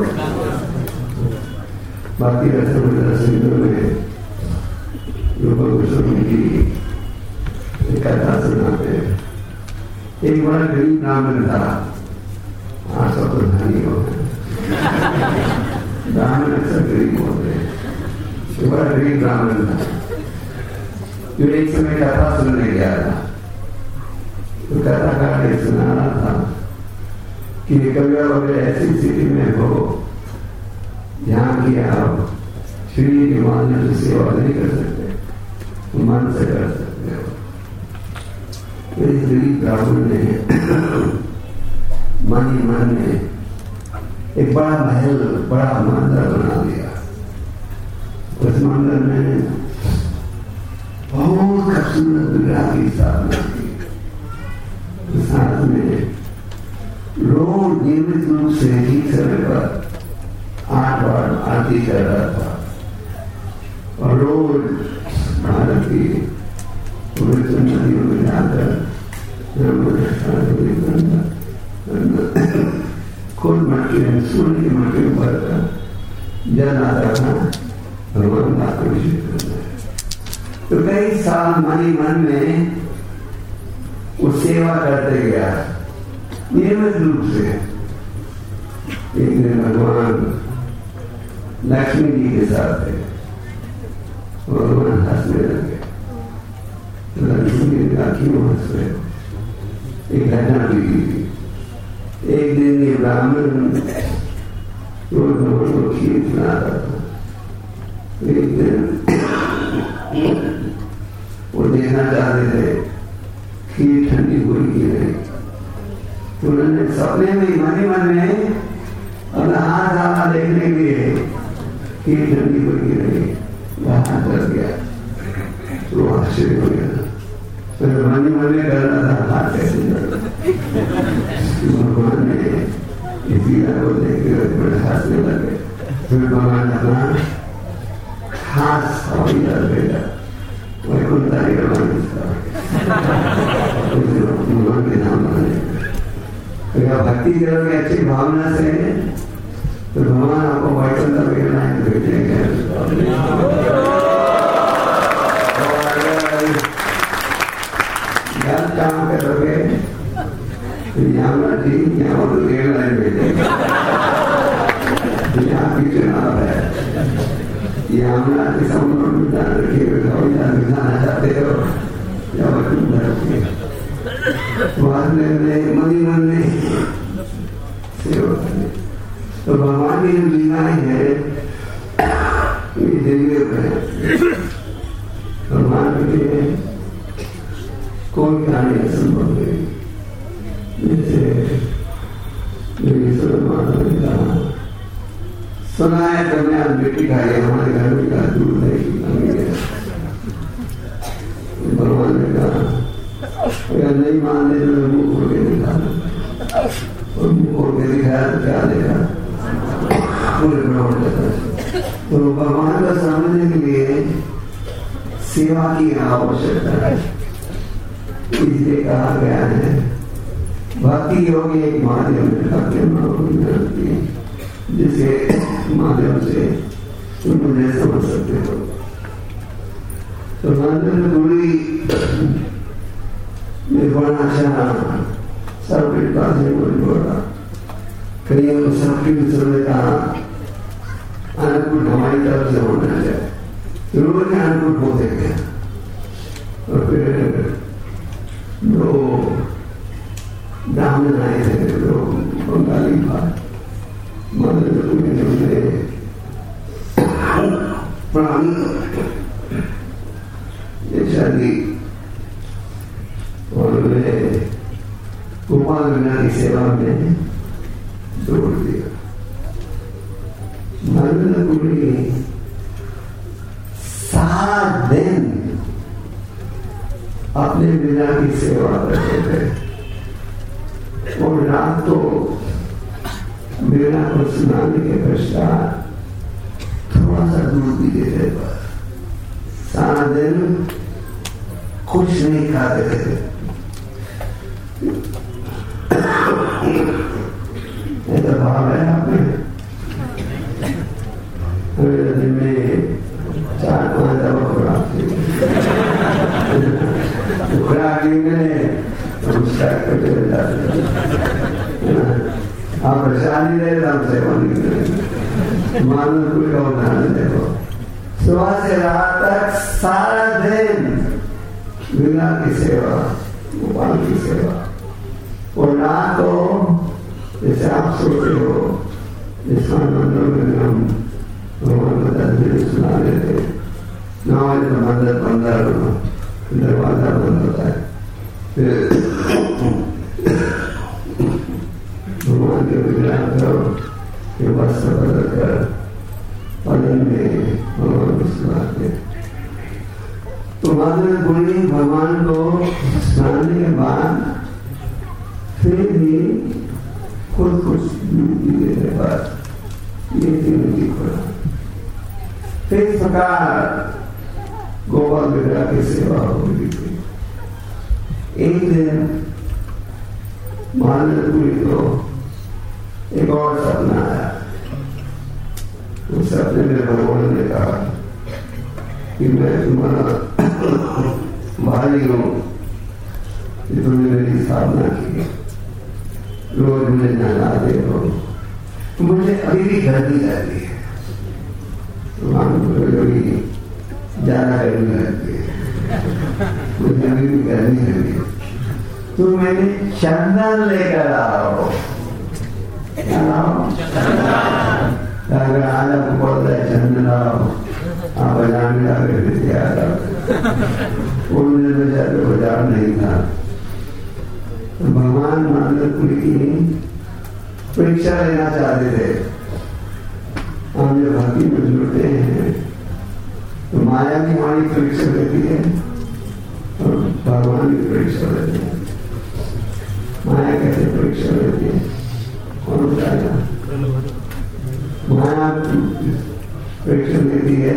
बाकी रसों में रूप गोस्वामी की कथा सुनाते हैं। एक बड़ा गरीब ब्राह्मण था, आज सब तो धनी हो गए, ब्राह्मण अक्सर गरीब होते हैं। एक बड़ा गरीब ब्राह्मण था जो एक समय कथा सुनने गया था। तो कथा का सुना रहा था कि कभी अगर ऐसी स्थिति में हो जहां की आप शरीर के माध्यम से सेवा नहीं कर सकते, तो मन से कर सकते हो। तो इस गरीब ब्राह्मण ने मन ही मन में एक बड़ा महल, बड़ा मंदिर बना दिया। उस मंदिर में बहुत खूबसूरत विग्रह की स्थापना की। साथ में रोज नियमित रूप से ही समय पर आठ बार आरती कर रहा था और रोज भारत की पवित्र नदियों में जाकर खुद मटके सूर्य के मटके भरकर जन आता था भगवान का अभिषेक करना है। तो कई साल मन ही मन में वो सेवा करते गया नियमित रूप से। एक दिन भगवान लक्ष्मी जी के साथ थे, भगवान हंसने लगे। लक्ष्मी जी ने कहा क्यों हंस रहे हो? एक घटना हुई थी। एक दिन ये ब्राह्मण रोज भगवान को खीर खिला रहा था। एक दिन वो देखना चाहते थे खीर ठंडी हुई कि नहीं। तो उन्होंने सपने में मन ही मन में अपना हाथ आना देखने के लिए खीर ठंडी हुई कि नहीं हाथ कर गया। तो आश्चर्य हो गया। फिर मन ही मन में करना था हाथ कैसे भगवान ने इसी को देखते हुए हंसने लगे। फिर भगवान अपना हाथ सवारी कर बेटा वही कुंता ही भगवान भगवान के नाम माने भक्ति करोगे अच्छी भावना से तो भगवान आपको वैकुंठ में भेजेंगे। गलत काम करोगे यहाँ ठीक यहाँ तो रेल लाइन भेजेंगे। यहाँ की चुनाव है, यमुना के समुद्र में जान रखिए जाना चाहते हो या बाद में मनी मन में सेवा करने। तो भगवान की जो लीलाएं हैं ये दिव्य है। भगवान के लिए कोई कहानी असंभव है। जैसे सुना है तो मैं आज बेटी खाई हमारे घर में का दूध नहीं। भगवान ने कहा अगर नहीं माने तो मुंह खोल के दिखा और मुंह खोल के दिखाया तो क्या देखा पूरे ब्रह्मांड का। तो भगवान को समझने के लिए सेवा की आवश्यकता है। इसलिए कहा गया है भक्ति योग एक माध्यम है जिसके माध्यम से तुम मुझे समझ सकते हो। तो मंदिर गुड़ी निर्वाणाशा सर्वपीठ का से बोल बोला कहीं सर्वपीठ समय का अनुकूल हमारी तरफ से होना चाहिए। जरूर के अनुकूल होते हैं और फिर जो ब्राह्मण आए थे जो बंगाली भाई शादी और वे गोपाल मीना की सेवा में जोड़ दिया। नरेंद्र पुरी सारा दिन अपने मीना की सेवा करते थे और रात को मीना को सुनाने के पश्चात थोड़ा सा दूध भी देते थे। सारा दिन कुछ नहीं खाते थे। ये तो भाव है आप में दिन में चार पांच दवा खुराक खुराक आप परेशानी रहे हम सेवा नहीं करेंगे। मानो कोई का उदाहरण देखो सुबह से रात तक सारा दिन मीना की सेवा गोपाल की सेवा और रात को जैसे आप सोते हो जिस मंदिर में हम भगवान का तस्वीर सुना लेते नौ बजे तो मंदिर पंद्रह दरवाजा बंद होता है। फिर भगवान के विग्रह करो के वस्त्र बदल कर पदन में भगवान को सुनाते। तो माधव गुणी भगवान को सुनाने के बाद फिर भी खुद कुछ पीने के बाद ये तीनों की खुरा फिर इस प्रकार गोपाल विग्रह की सेवा होगी। एक दिन मानवपुरी को एक और सपना आया। उस सपने में भगवान ने कहा कि मैं तुम्हारा भाई हूँ, कि तुमने मेरी स्थापना की, रोज मुझे नहलाते हो, मुझे अभी भी गर्मी लगती है, कभी ज्यादा गर्मी लगती है, मुझे अभी भी गर्मी लगती है, तुम मेरे चंदन लेकर आओ। क्या लाओ? अगर आज आपको बोलता है चंदन लाओ, आप बाजार में जाकर तैयार आओ, उन्होंने बेचारे बाजार नहीं था। तो भगवान मानवपुरी की परीक्षा लेना चाहते थे। हम जब भक्ति में जुड़ते हैं तो माया की हमारी परीक्षा लेती है और भगवान की परीक्षा लेती है। माया कैसे परीक्षा लेती है? कौन बताएगा? माया परीक्षा लेती है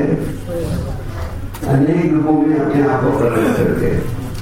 अनेक रूपों में अपने आप को प्रकट करके,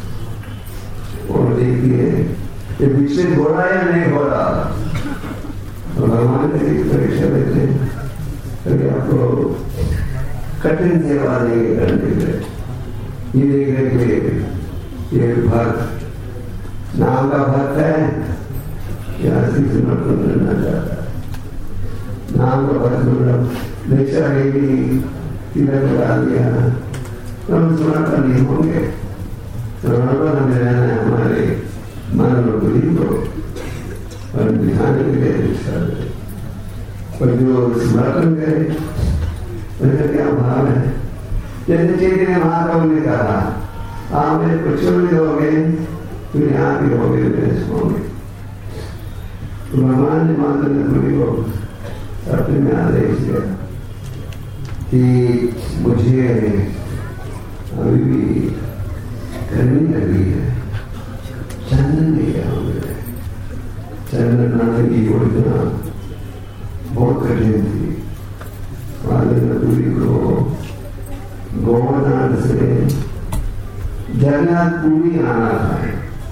और देखती है कि विषय हो रहा है या नहीं हो रहा। तो भगवान की परीक्षा लेते हैं कभी आपको कठिन सेवा देंगे करने के लिए। ये देख रहे ये भक्त नाम का भक्त है या समर्पण करना चाहता है? नाम का भक्त मतलब दीक्षा लेगी, तिलक लगा दिया, तो हम समर्पण नहीं होंगे। समर्पण हमें रहना है हमारे मन और बुद्धि को और दिखाने के लिए दीक्षा दे। और जो समर्पण करे उसका क्या भाव है? जैसे चैतन्य महाप्रभु ने कहा, आप मेरे को छोड़ दोगे तो यहाँ भी होगे, मेरे होंगे। तो भगवान ने माधव को अपने में आदेश दिया कि मुझे अभी भी गर्मी लगी है, चंदन ले आओ। चंदन लाने की योजना बहुत कठिन थी। माधवपुरी को गोवर्धन से जगन्नाथपुरी आना था।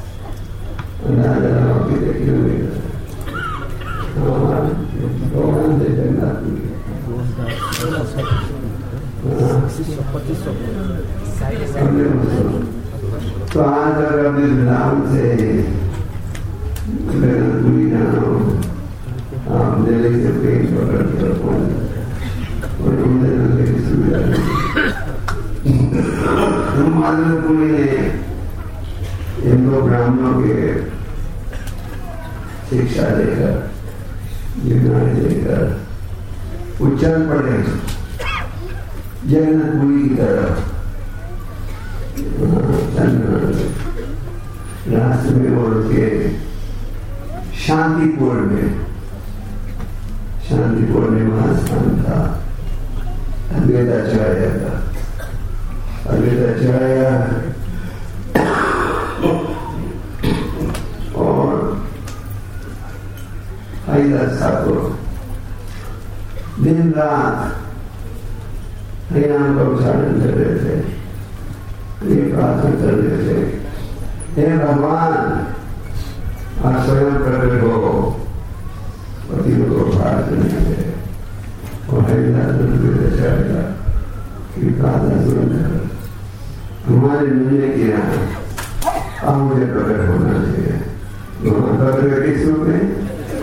गोवर्धन से जगन्नाथपुरी तो आज अगर अपने वृंदावन से जगन्नाथपुरी जाना हो, आप दिल्ली से ट्रेन पकड़ कर और उन्हें की सुविधा माधवपुरी ने इन दो ब्राह्मणों के शिक्षा लेकर जीवन लेकर उच्चारण पढ़े जगन्नाथपुरी की तरफ रास्ते में और के शांतिपुर में शांतिपुर में वहां स्थान था अद्वैताचार्य का। अद्वैताचार्य और हरिदास ठाकुर दिन रात हरिनाम का उच्चारण कर रहे थे, ये प्रार्थना कर रहे थे, हे भगवान आप स्वयं प्रकट हो, पतियों को भार करने दे। और हरिदास अद्वैताचार्य की प्रार्थना सुनकर हमारे मिलने के यहाँ अब मुझे प्रकट होना चाहिए। प्रकट किस रूप में?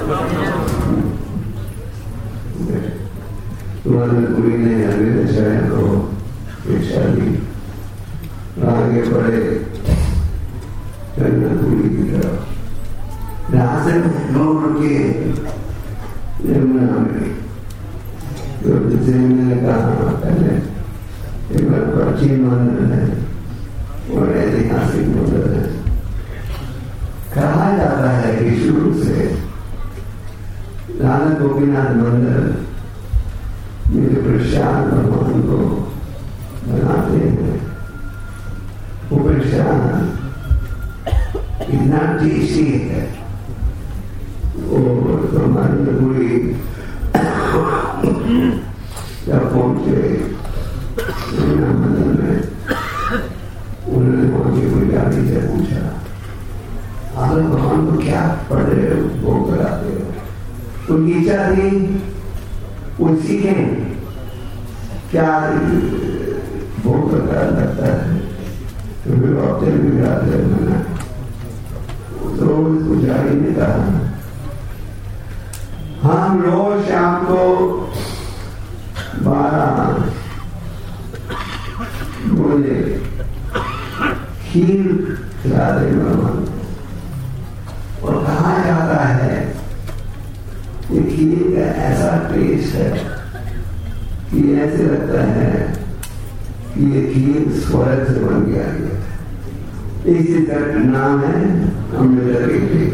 माधवपुरी ने अद्वैताचार्य को शिक्षा दी, आगे बढ़े जगन्नाथपुरी की तरफ। यहाँ से लोग रुके यमुना में, तो जिसे मैंने कहा पहले एक बार प्राचीन मंदिर है और ऐतिहासिक मंदिर है। कहा जाता है कि शुरू से राधा गोपीनाथ मंदिर मेरे प्रसाद भगवान को बनाते हैं। वो प्रसाद इतना टेस्टी है, वो हमारे पूरी जब पहुंचे मंदिर में, उन्होंने वहां की कोई गाड़ी से पूछा, आप भगवान को क्या पढ़ रहे हो, भोग कराते हो? उनकी इच्छा थी वो सीखें क्या बहुत प्रकार लगता है, तो फिर ऑप्शन भी जाते हैं, तो उसको जारी नहीं कहा। हम रोज शाम को बारह बोले खीर खिला दे भगवान, और कहा जाता है कि खीर का ऐसा टेस्ट है कि ऐसे लगता है कि ये खीर स्वर्ग से बन के आई है। इसी तरह नाम है अमृत की।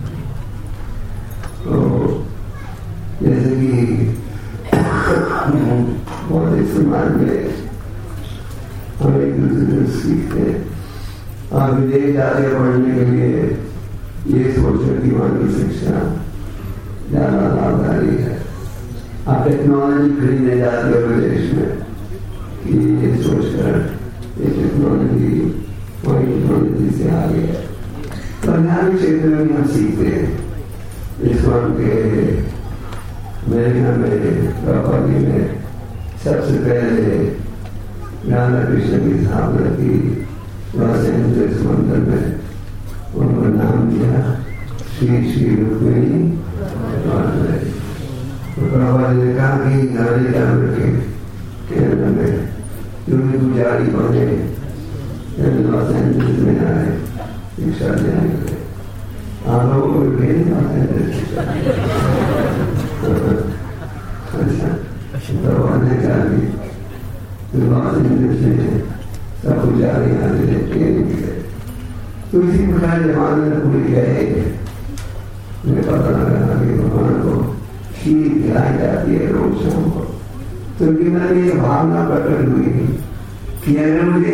तो जैसे कि बहुत समाज में हम एक दूसरे से सीखते हैं, आप विदेश जाते पढ़ने के लिए ये सोचकर कि वहाँ की शिक्षा ज्यादा लाभकारी है। आप टेक्नोलॉजी खरीदने जाते हो विदेश में कि ये सोचकर ये टेक्नोलॉजी वही टेक्नोलॉजी से आगे है। तो ध्यान क्षेत्र में हम सीखते हैं। इस वक्त के अमेरिका में प्रॉपर्टी में सबसे पहले राधा कृष्ण की स्थापना की लॉस एंजलिस मंदिर में, उनका नाम दिया श्री श्री रुक्मिणी। तो प्रभा ने कहा कि अमेरिका में केरला में जो भी पुजारी बने लॉस एंजलिस में आए शिक्षा देने, आप लोगों को भेज लॉस एंजलिस। अच्छा, प्रभा ने कहा कि लॉस एंजलिस में सब पुजारी आने गए। तो इसी प्रकार जमाने में पूरी गए, मुझे पता लगा कि भगवान को खीर खिलाई जाती है रोज शाम को। तो कि मैंने ये भावना प्रकट हुई कि अगर मुझे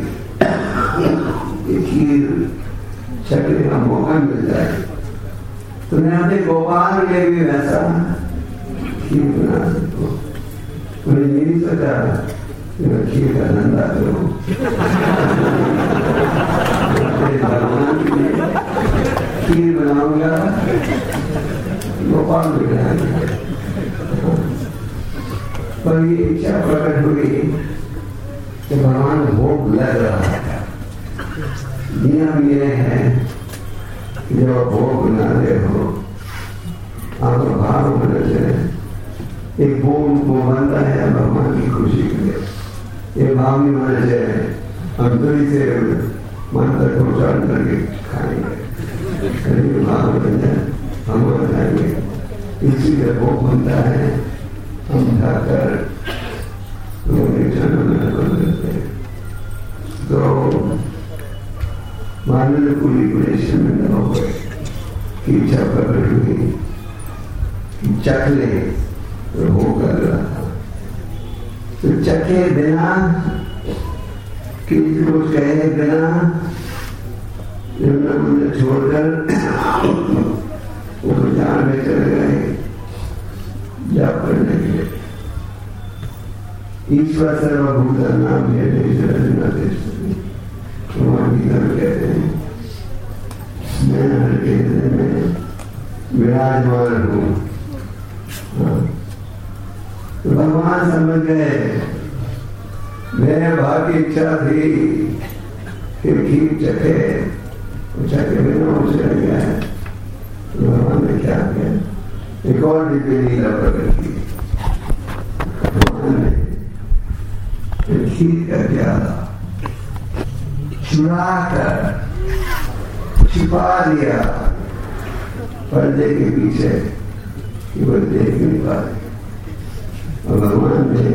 ये खीर चखने का मौका मिल जाए तो मैं अपने गोपाल के भी वैसा खीर बना सकूं। मैंने ये नहीं सोचा खीर का धंधा करो, भगवान के लिए खीर बनाऊंगा, गोपाल भी बनाएंगे। पर ये इच्छा प्रकट हुई कि भगवान भोग लग रहा है। नियम ये है कि जब आप भोग बना रहे हो, आपका भाव बना जाए, एक भोग को बनता है भगवान की खुशी के लिए, ये भाव नहीं बना जाए अंतरी से मन तक पहुंचाने करके खाएंगे, भाव बन जाए हम खाएंगे, इसीलिए भोग बनता है। हम खाकर तो मानव पूरी गुणेशन में न हो गए कि इच्छा प्रकट हुई कि चखले तो हो कर रहा था। तो चखे बिना किसी को कहे बिना मुझे छोड़कर वो जान में चले गए जा पढ़ने के लिए। ईश्वर सर्वभूतानां भगवान गीता में कहते हैं मैं हर के हृदय में विराजमान हूँ। तो भगवान समझ गए मेरे भाव की इच्छा थी फिर खीर चखे, चखे बिना हो चला गया है। तो भगवान ने क्या किया, एक और दिव्य लीला प्रकट की। भगवान ने खीर का क्या चुरा कर छिपा दिया पर्दे के पीछे कि वो देख नहीं पाए। और भगवान ने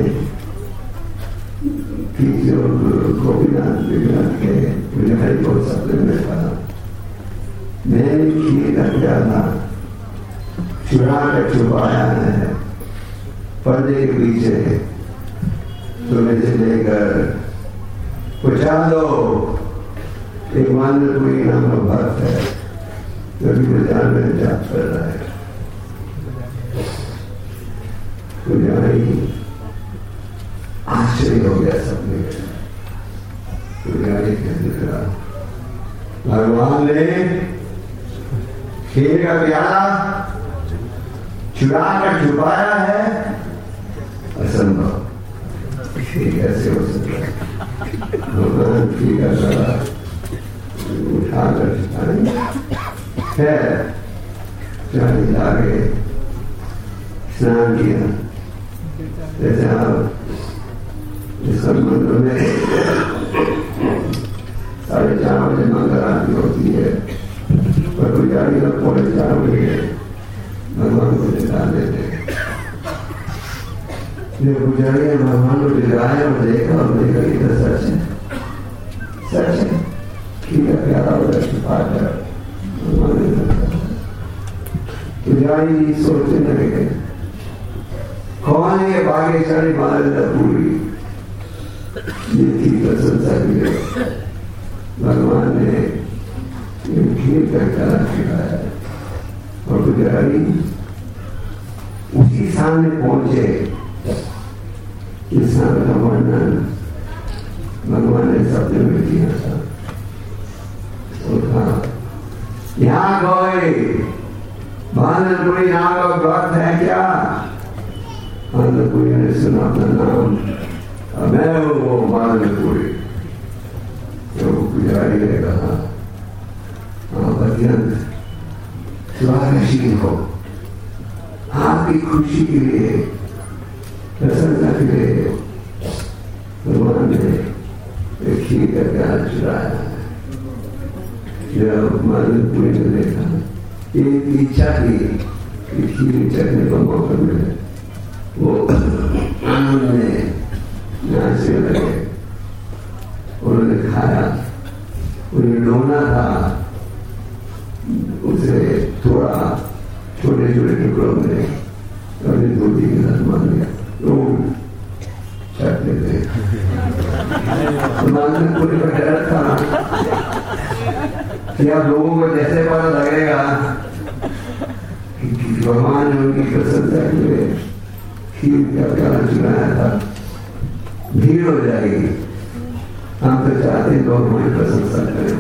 जो गोपीनाथ विग्रह के विग्रह को शब्द में कहा मैंने खीर का क्या था चुरा कर छुपाया है पर्दे के पीछे, तुम्हें से लेकर पहुंचा दो। एक मानवपुरी नाम का भक्त है जो भी बाजार में जाप कर रहा है। पुजारी आश्चर्य हो गया सबने। पुजारी कहने लगा भगवान ने खीर का प्याला चुरा कर छुपाया है, असंभव। ठीक कैसे हो सकता है? भगवान ठीक है उठा कर खैर जाने जाके स्नान किया। जैसे आप इस मंदिर में साढ़े चार बजे मंगल आरती होती है, पर पुजारी लोग पौने चार बजे भगवान को दिखा देते हैं। जो पुजारी भगवान को दिखाया और देखा और देखा कि सच है, सच है, ठीक है, प्यारा हो जाए पाठ है। पुजारी जी सोचने लगे कौन है ये भाग्यशाली महाराजा पूरी जिनकी प्रशंसा की भगवान ने खीर का कला खिलाया। और पुजारी उसी सामने पहुंचे जिस सामने का वर्णन भगवान ने शब्द में किया था। तो कहा यहाँ गए भानपुरी यहाँ का व्रत है क्या? भानपुरी ने सुना अपना नाम, मैं वो भानपुरी। तो पुजारी ने कहा आप अत्यंत स्वागतशील हो, आपकी खुशी के लिए प्रसन्नता के लिए भगवान ने खीर का प्यार चुराया है। जब भानपुरी ने देखा एक इच्छा थी कि खीर चखने का मौका मिले, वो आनंद में नाचने लगे। उन्होंने खाया, उन्हें ढोना था, उसे थोड़ा छोटे छोटे टुकड़ों में कभी दो तीन गिलास मान लिया, रोज चखते थे। पूरे का डर था क्या लोगों को जैसे पता लगेगा कि भगवान ने उनकी प्रशंसा के लिए खीर का प्याला चुराया था, भीड़ हो जाएगी। हम तो चाहते हैं लोग हमारी प्रशंसा करें।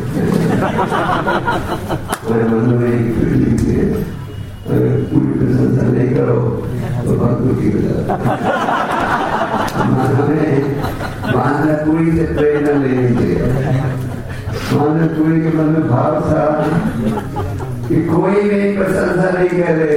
हमारे मन में अगर पूरी प्रशंसा नहीं करो तो बहुत दुखी हो जाता है। हमें भानपुरी से प्रेरणा लेनी चाहिए। भानपुरी के मन में भाव था कि कोई मेरी प्रशंसा नहीं करे,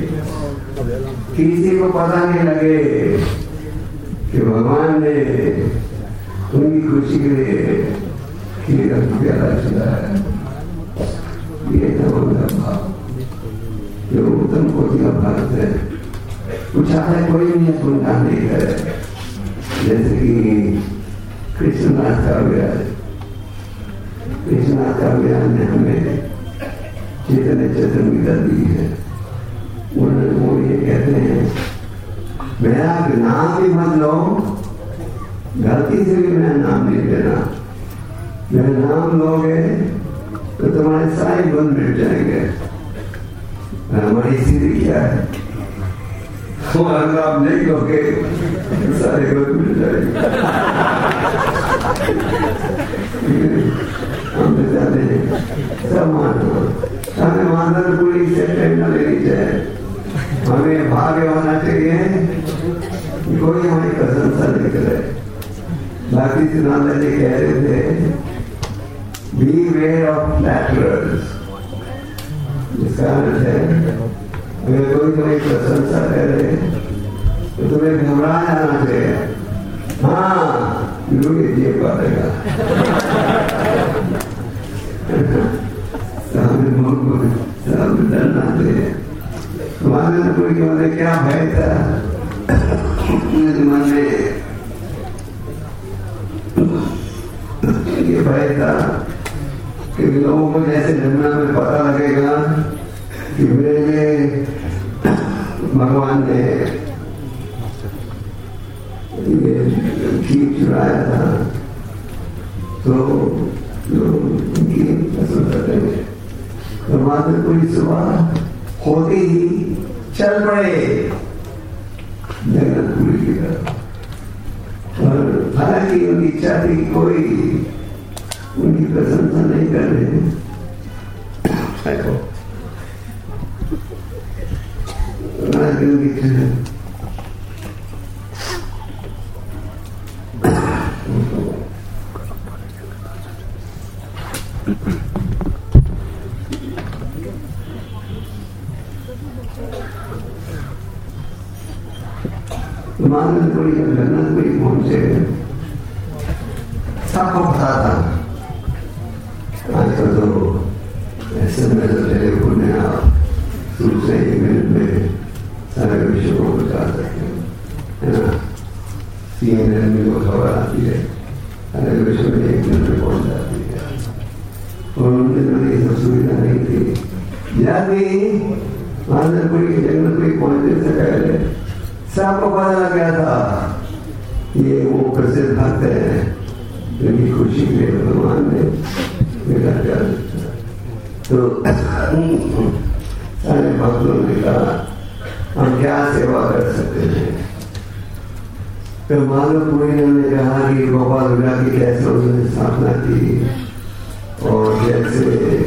किसी को पता नहीं लगे कि भगवान ने उनकी खुशी के लिए खीर का प्याला चुराया। ये था उनका भाव, जो उत्तम कोटि का भारत है। कुछ है कोई नहीं सुनता नहीं है। जैसे कि कृष्णनाथ काव्यास कृष्णनाथ काव्यास ने हमें चैतन्य चतुर्विदा दी है। उन्होंने वो ये कहते हैं मेरा नाम भी मत लो, गलती से भी मेरा नाम नहीं लेना। मेरा नाम लोगे तो तुम्हारे सारे गुण मिट जाएंगे। हमारी स्थिति क्या है? अगर आप नहीं लोगे सारे गुण मिट जाएंगे। हम तो चाहते हैं सब मानना, हमें मानना पूरी से प्रेरणा लेनी चाहिए। हमें भाग्य होना चाहिए कोई हमारी प्रशंसा नहीं करे। बाकी सिद्धांत जी कह रहे थे beware of flatterers, जिसका अर्थ है अगर कोई तुम्हें प्रशंसा करे तो तुम्हें घबरा जाना चाहिए। हाँ जरूर ये पाएगा। डरना चाहिए। तुम्हारे कोई के क्या भय था मन में? ये भय था कि लोगों को जैसे जन्म में पता लगेगा कि मेरे भगवान ने ये खीर चुराया था तो उनकी पसंद करेंगे। तो मात्र कोई सुबह होते ही चल पड़े जगन्नाथपुरी की तरफ। और हालांकि उनकी इच्छा थी कोई उनकी प्रशंसा नहीं कर रहे। मानंदपुरी में जन्नतपुरी पहुंचे, सबको पता था आजकल तो ऐसे में तो टेलीफोन में आप दूसरे ही मिनट में सारे विषय को बता सकते हैं, है ना। सी एन एन में वो खबर आती है, सारे विषय में एक मिनट में पहुंच जाती है। और उनके अंदर ये सब सुविधा नहीं थी। जाती मानंदपुरी के जन्नतपुरी पहुंचने से पहले सबको पता लग गया था ये वो प्रसिद्ध भक्त है जिनकी खुशी के लिए भगवान ने मेरा प्यार दिया। तो सारे भक्तों ने कहा हम क्या सेवा कर सकते हैं। तो मानवपुरी ने कहा कि गोपाल विला की कैसे उन्होंने स्थापना की और जैसे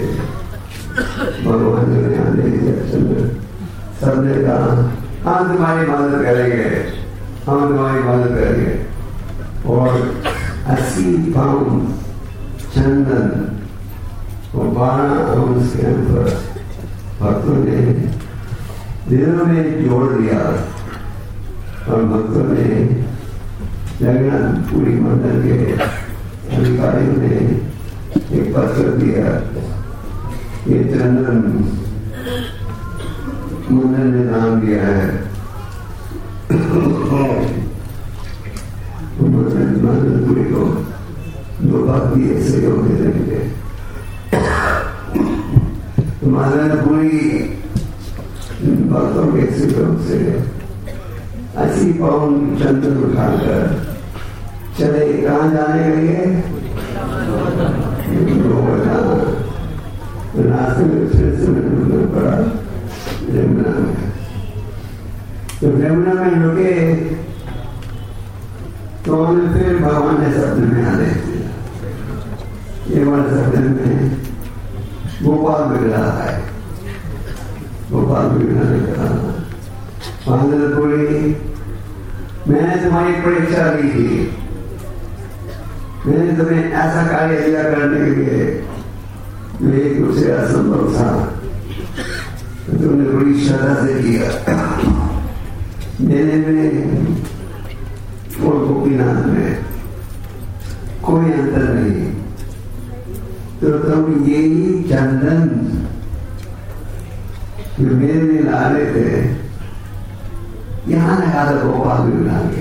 भगवान ने आने के दर्शन में सबने कहा हम तुम्हारी मदद करेंगे, हम तुम्हारी मदद करेंगे। और अस्सी पाउंड चंदन और बारह आउंस के ऊपर भक्तों ने दिलों में जोड़ दिया और भक्तों ने जगन्नाथपुरी मंदिर के अधिकारियों ने एक पत्र दिया, ये चंदन मंदिर ने नाम दिया है, मानंदपुरी को दो बात भी ऐसे होते रहेंगे। मानंदपुरी भक्तों के सहयोग से अस्सी पाउंड चंदन उठाकर चले कहाँ जाने के लिए, रास्ते में ढूंढना पड़ा यमुना में। तो यमुना में रुके तो उन्हें फिर भगवान ने सपने में आदेश दिया, ये वाले सपने में गोपाल बिगड़ा है। गोपाल बिगड़ा ने कहा मानंदपुरी मैंने तुम्हारी परीक्षा ली थी, मैंने तुम्हें ऐसा कार्य दिया करने के लिए जो एक दूसरे असंभव था, तुमने बड़ी श्रद्धा से किया। मेरे में और गोपीनाथ में कोई अंतर नहीं। तो तुम यही चंदन जो मेरे में ला रहे थे यहां लगा दो गोपाल में ला के।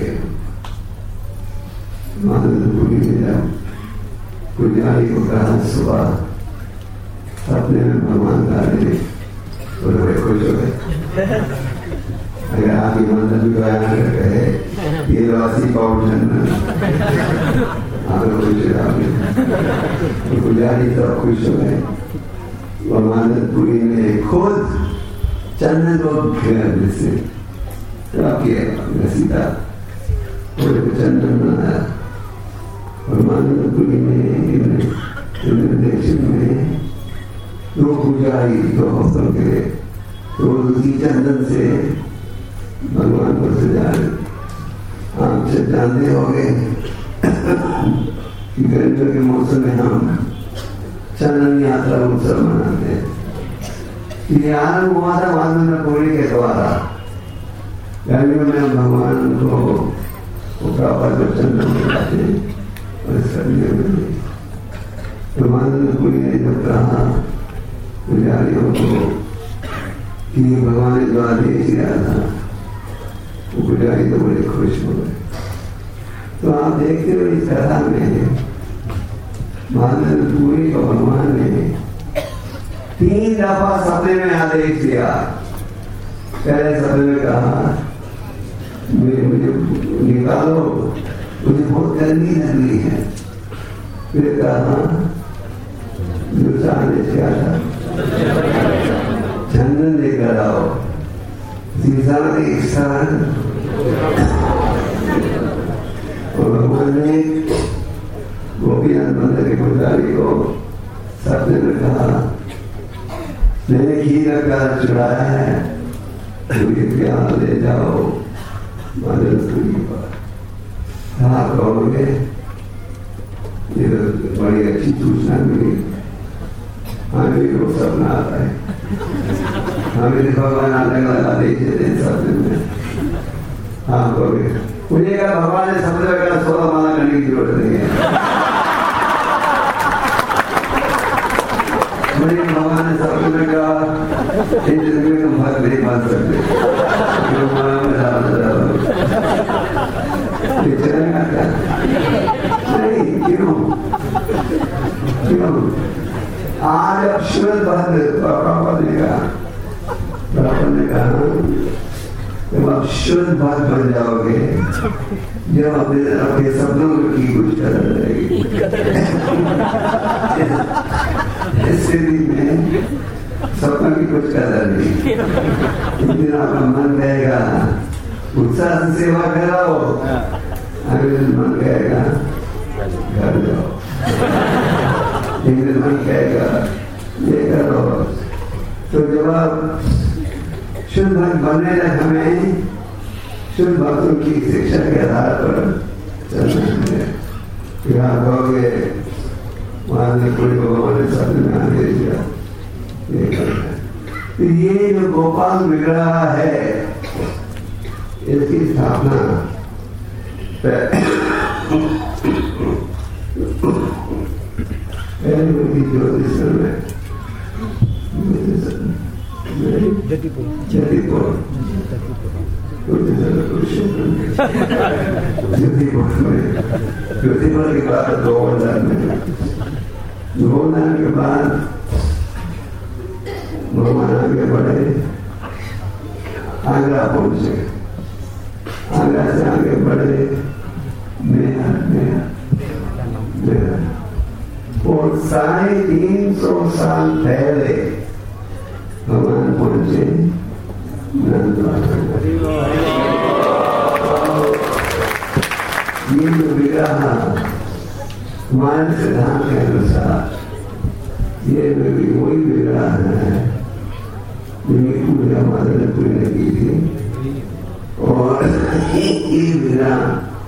मानंदपुरी ने जब पुजारी को कहा सुबह सपने में भगवान का रहे तो बड़े खुश हो गए। अगर आप ईमानदार भी बयान कहे ये अस्सी पाउंड चंदन आप खुश हो, पुजारी सब खुश हो गए। मानंदपुरी ने खुद चंदन को घेरने से सीता थोड़े को चंदन बनाया और मानंदपुरी में देश में दो पुजारी दो हफ्तों के तो उसी चंदन से भगवान को सजा रहे। आप से जानते हो गए कि गर्मियों के मौसम में हम चंदन यात्रा उत्सव मनाते हैं। ये आरंभ हुआ था मानंदपुरी के द्वारा। गर्मियों में हम भगवान को चंदन लगाते हैं और सर्दियों में तो मानंदपुरी ने जब कहा पुजारियों को कि भगवान ने जो आदेश दिया था वो पुजारी तो बड़े खुश हो गए। तो आप देखते हो इस कथा में मानंदपुरी को भगवान ने तीन दफा सपने में आदेश दिया। पहले सपने में कहा मुझे निकालो, मुझे बहुत गर्मी लग रही है। फिर कहा दूसरा आदेश क्या था, चंदन लेकर आओ। तीसरा एक स्थान और भगवान ने गोपीनाथ मंदिर के पुजारी को सपने में कहा मैंने घी का प्यार चुराया है, मुझे प्यार ले जाओ मानंदपुरी पर। हाँ कहोगे ये बड़ी अच्छी सूचना मिली। हमें भी वो सपना आता है, हमें भी भगवान आने लगा देखिए सपने में। हाँ कभी मुझे कहा भगवान ने सपने में कहा सोलह माला करने की जरूरत नहीं है, मुझे भगवान ने सपने में कहा इस जिंदगी में तुम भक्त नहीं बन सकते, माला में जाना चलेगा क्या? नहीं, क्यों क्यों आज अब श्रीमद् भागवत ने कहा ने कहा जब आप शुद्ध भक्त बन जाओगे, जब अपने अपने सपनों की कुछ कदर रहेगी, इस स्थिति में सपनों की कुछ कदर नहीं। इस दिन आपका मन कहेगा उत्साह से सेवा कराओ, अगले दिन मन कहेगा घर जाओ, एक दिन मन कहेगा ये करो। तो जब आप शुद्ध भक्त बनने तक हमें शुद्ध भक्तों की शिक्षा के आधार पर चलना है। यहाँ कहोगे वहां ने कोई भगवान ने सपने में आने दिया, ये करना है। तो ये जो गोपाल विग्रह है, इसकी स्थापना ज्योतिष में जतिपुर जतिपुर जतिपुर में जतिपुर के बाद दो हजार में दो हजार के बाद भगवान आगे बढ़े, आगरा पहुंचे, आगरा से आगे बढ़े मेरा मेरा मेरा और साढ़े तीन सौ साल पहले भगवान पहुंचे ये जो विग्रह हमारे सिद्धांत के अनुसार ये वही विग्रह है जिनकी पूजा माता ने पूरी की थी, और एक ही विग्रह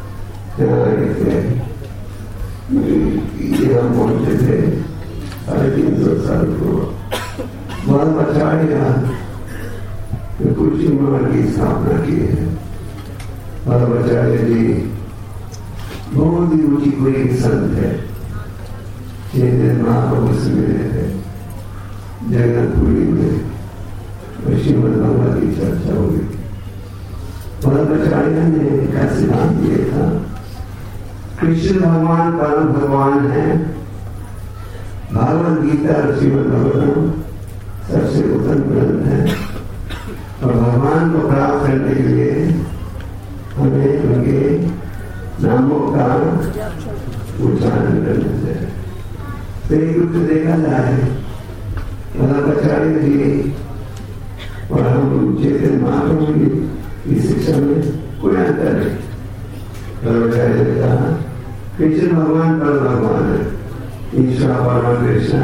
ये हम पहुंचे थे साढ़े तीन सौ साल को वल्लभाचार्य कुछ मठ की स्थापना की है। वल्लभाचार्य जी बहुत ही ऊंची कोई संत है, चैतन्य महाप्रभु से मिले थे जगन्नाथपुरी में, श्रीमद् भागवत की चर्चा हुई। वल्लभाचार्य ने का सिद्धांत ये था कृष्ण भगवान परम भगवान है, भागवत गीता और श्रीमद् भागवतम सबसे उत्तम ग्रंथ है, और भगवान को प्राप्त करने के लिए हमें उनके नामों का उच्चारण करना चाहिए। तो एक रूप से देखा जाए वल्लभाचार्य जी और हम चैतन्य महाप्रभु की शिक्षा में कोई अंतर नहीं। वल्लभाचार्य ने कहा कृष्ण भगवान पर भगवान है, ईश्वर परम कृष्ण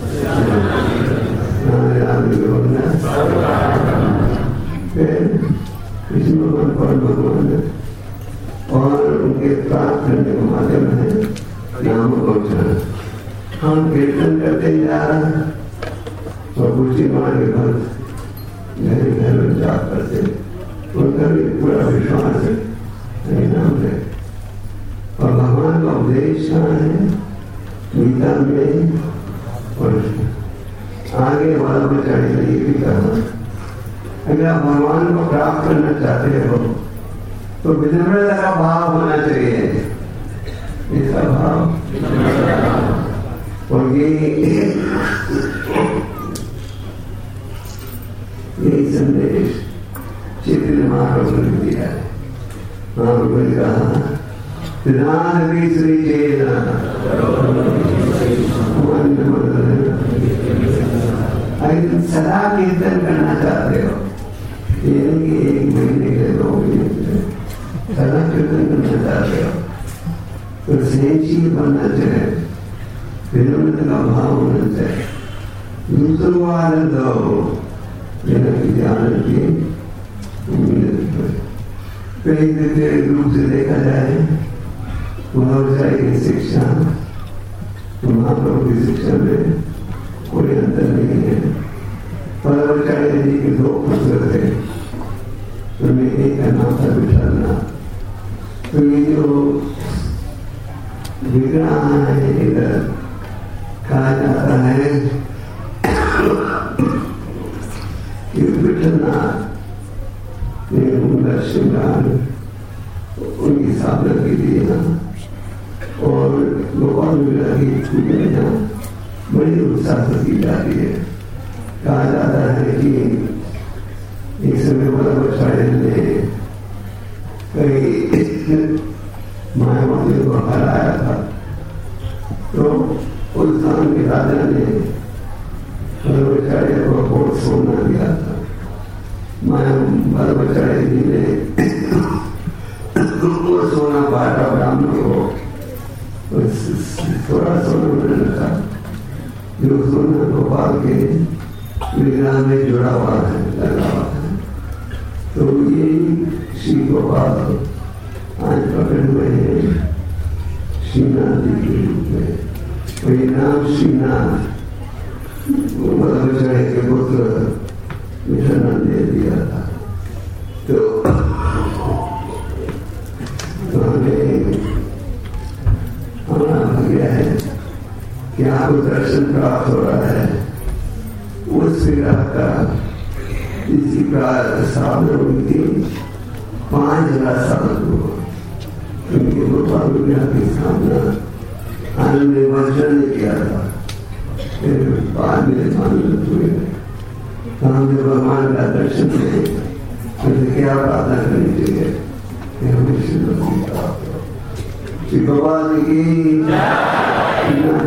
कृष्ण भगवान परम भगवान है, और उनके प्राप्त करने का माध्यम है नाम को उच्चारण। हम कीर्तन करते जा रहे हैं और कुछ मान के भक्त घर घर में जाप करते, उनका भी पूरा विश्वास है नाम है। और भगवान का उपदेश कहाँ है? गीता में, और आगे वल्लभाचार्य ने ये भी कहा अगर आप भगवान को प्राप्त करना चाहते हो तो विनम्रता का भाव होना चाहिए, इसका भाव। और ये यही संदेश चैतन्य महाप्रभु ने दिया है। महाप्रभु ने कहा श्री चेतना अगर सदा कीर्तन करना चाहते हो, ये नहीं कि एक महीने के दो महीने के सदा कीर्तन करना चाहते हो तो स्नेहशील बनना चाहिए, विनम्रता का भाव होना चाहिए, दूसरों को आनंद दो, लेना किसी आनंद की उम्मीद। कई तरह रूप से देखा जाए वल्लभाचार्य की शिक्षा महाप्रभु की शिक्षा में कोई अंतर नहीं है। पद्माचार्य जी के दो पुत्र थे, उनमें एक का नाम था विठलनाथ। तो ये जो विग्रह है इधर कहा जाता है कि विठलनाथ ने उनका श्रृंगार उनकी साधना के लिए और गोपाल विग्रह की पूजा बड़ी उत्साह से की जाती है। कहा जाता है कि एक समय पद्माचार्य ने कई मायावादी को हराया था, तो उस स्थान के राजा ने पद्माचार्य को बहुत सोना दिया था। माया पद्माचार्य जी ने सोना बांटा ब्राह्मण को, थोड़ा सोना मिलने का जो सोना गोपाल के विग्रह में जुड़ा हुआ है, लगा हुआ है। तो ये श्री गोपाल आज प्रकट हुए हैं श्रीनाथ जी के रूप में। वही नाम श्रीनाथ पद्माचार्य के पुत्र विठलनाथ ने दिया था। तो हमें हमारा भाग्य है कि आपको दर्शन प्राप्त हो रहा है उस विग्रह का, जिसकी साधना हुई थी पांच हजार साल को। उनके गोपाल विग्रह की स्थापना आनंद वर्षण ने किया था, फिर बाद में आनंद हुए। हम जब भगवान का दर्शन करें तो क्या प्रार्थना करनी चाहिए कि हमें श्री गोपाल की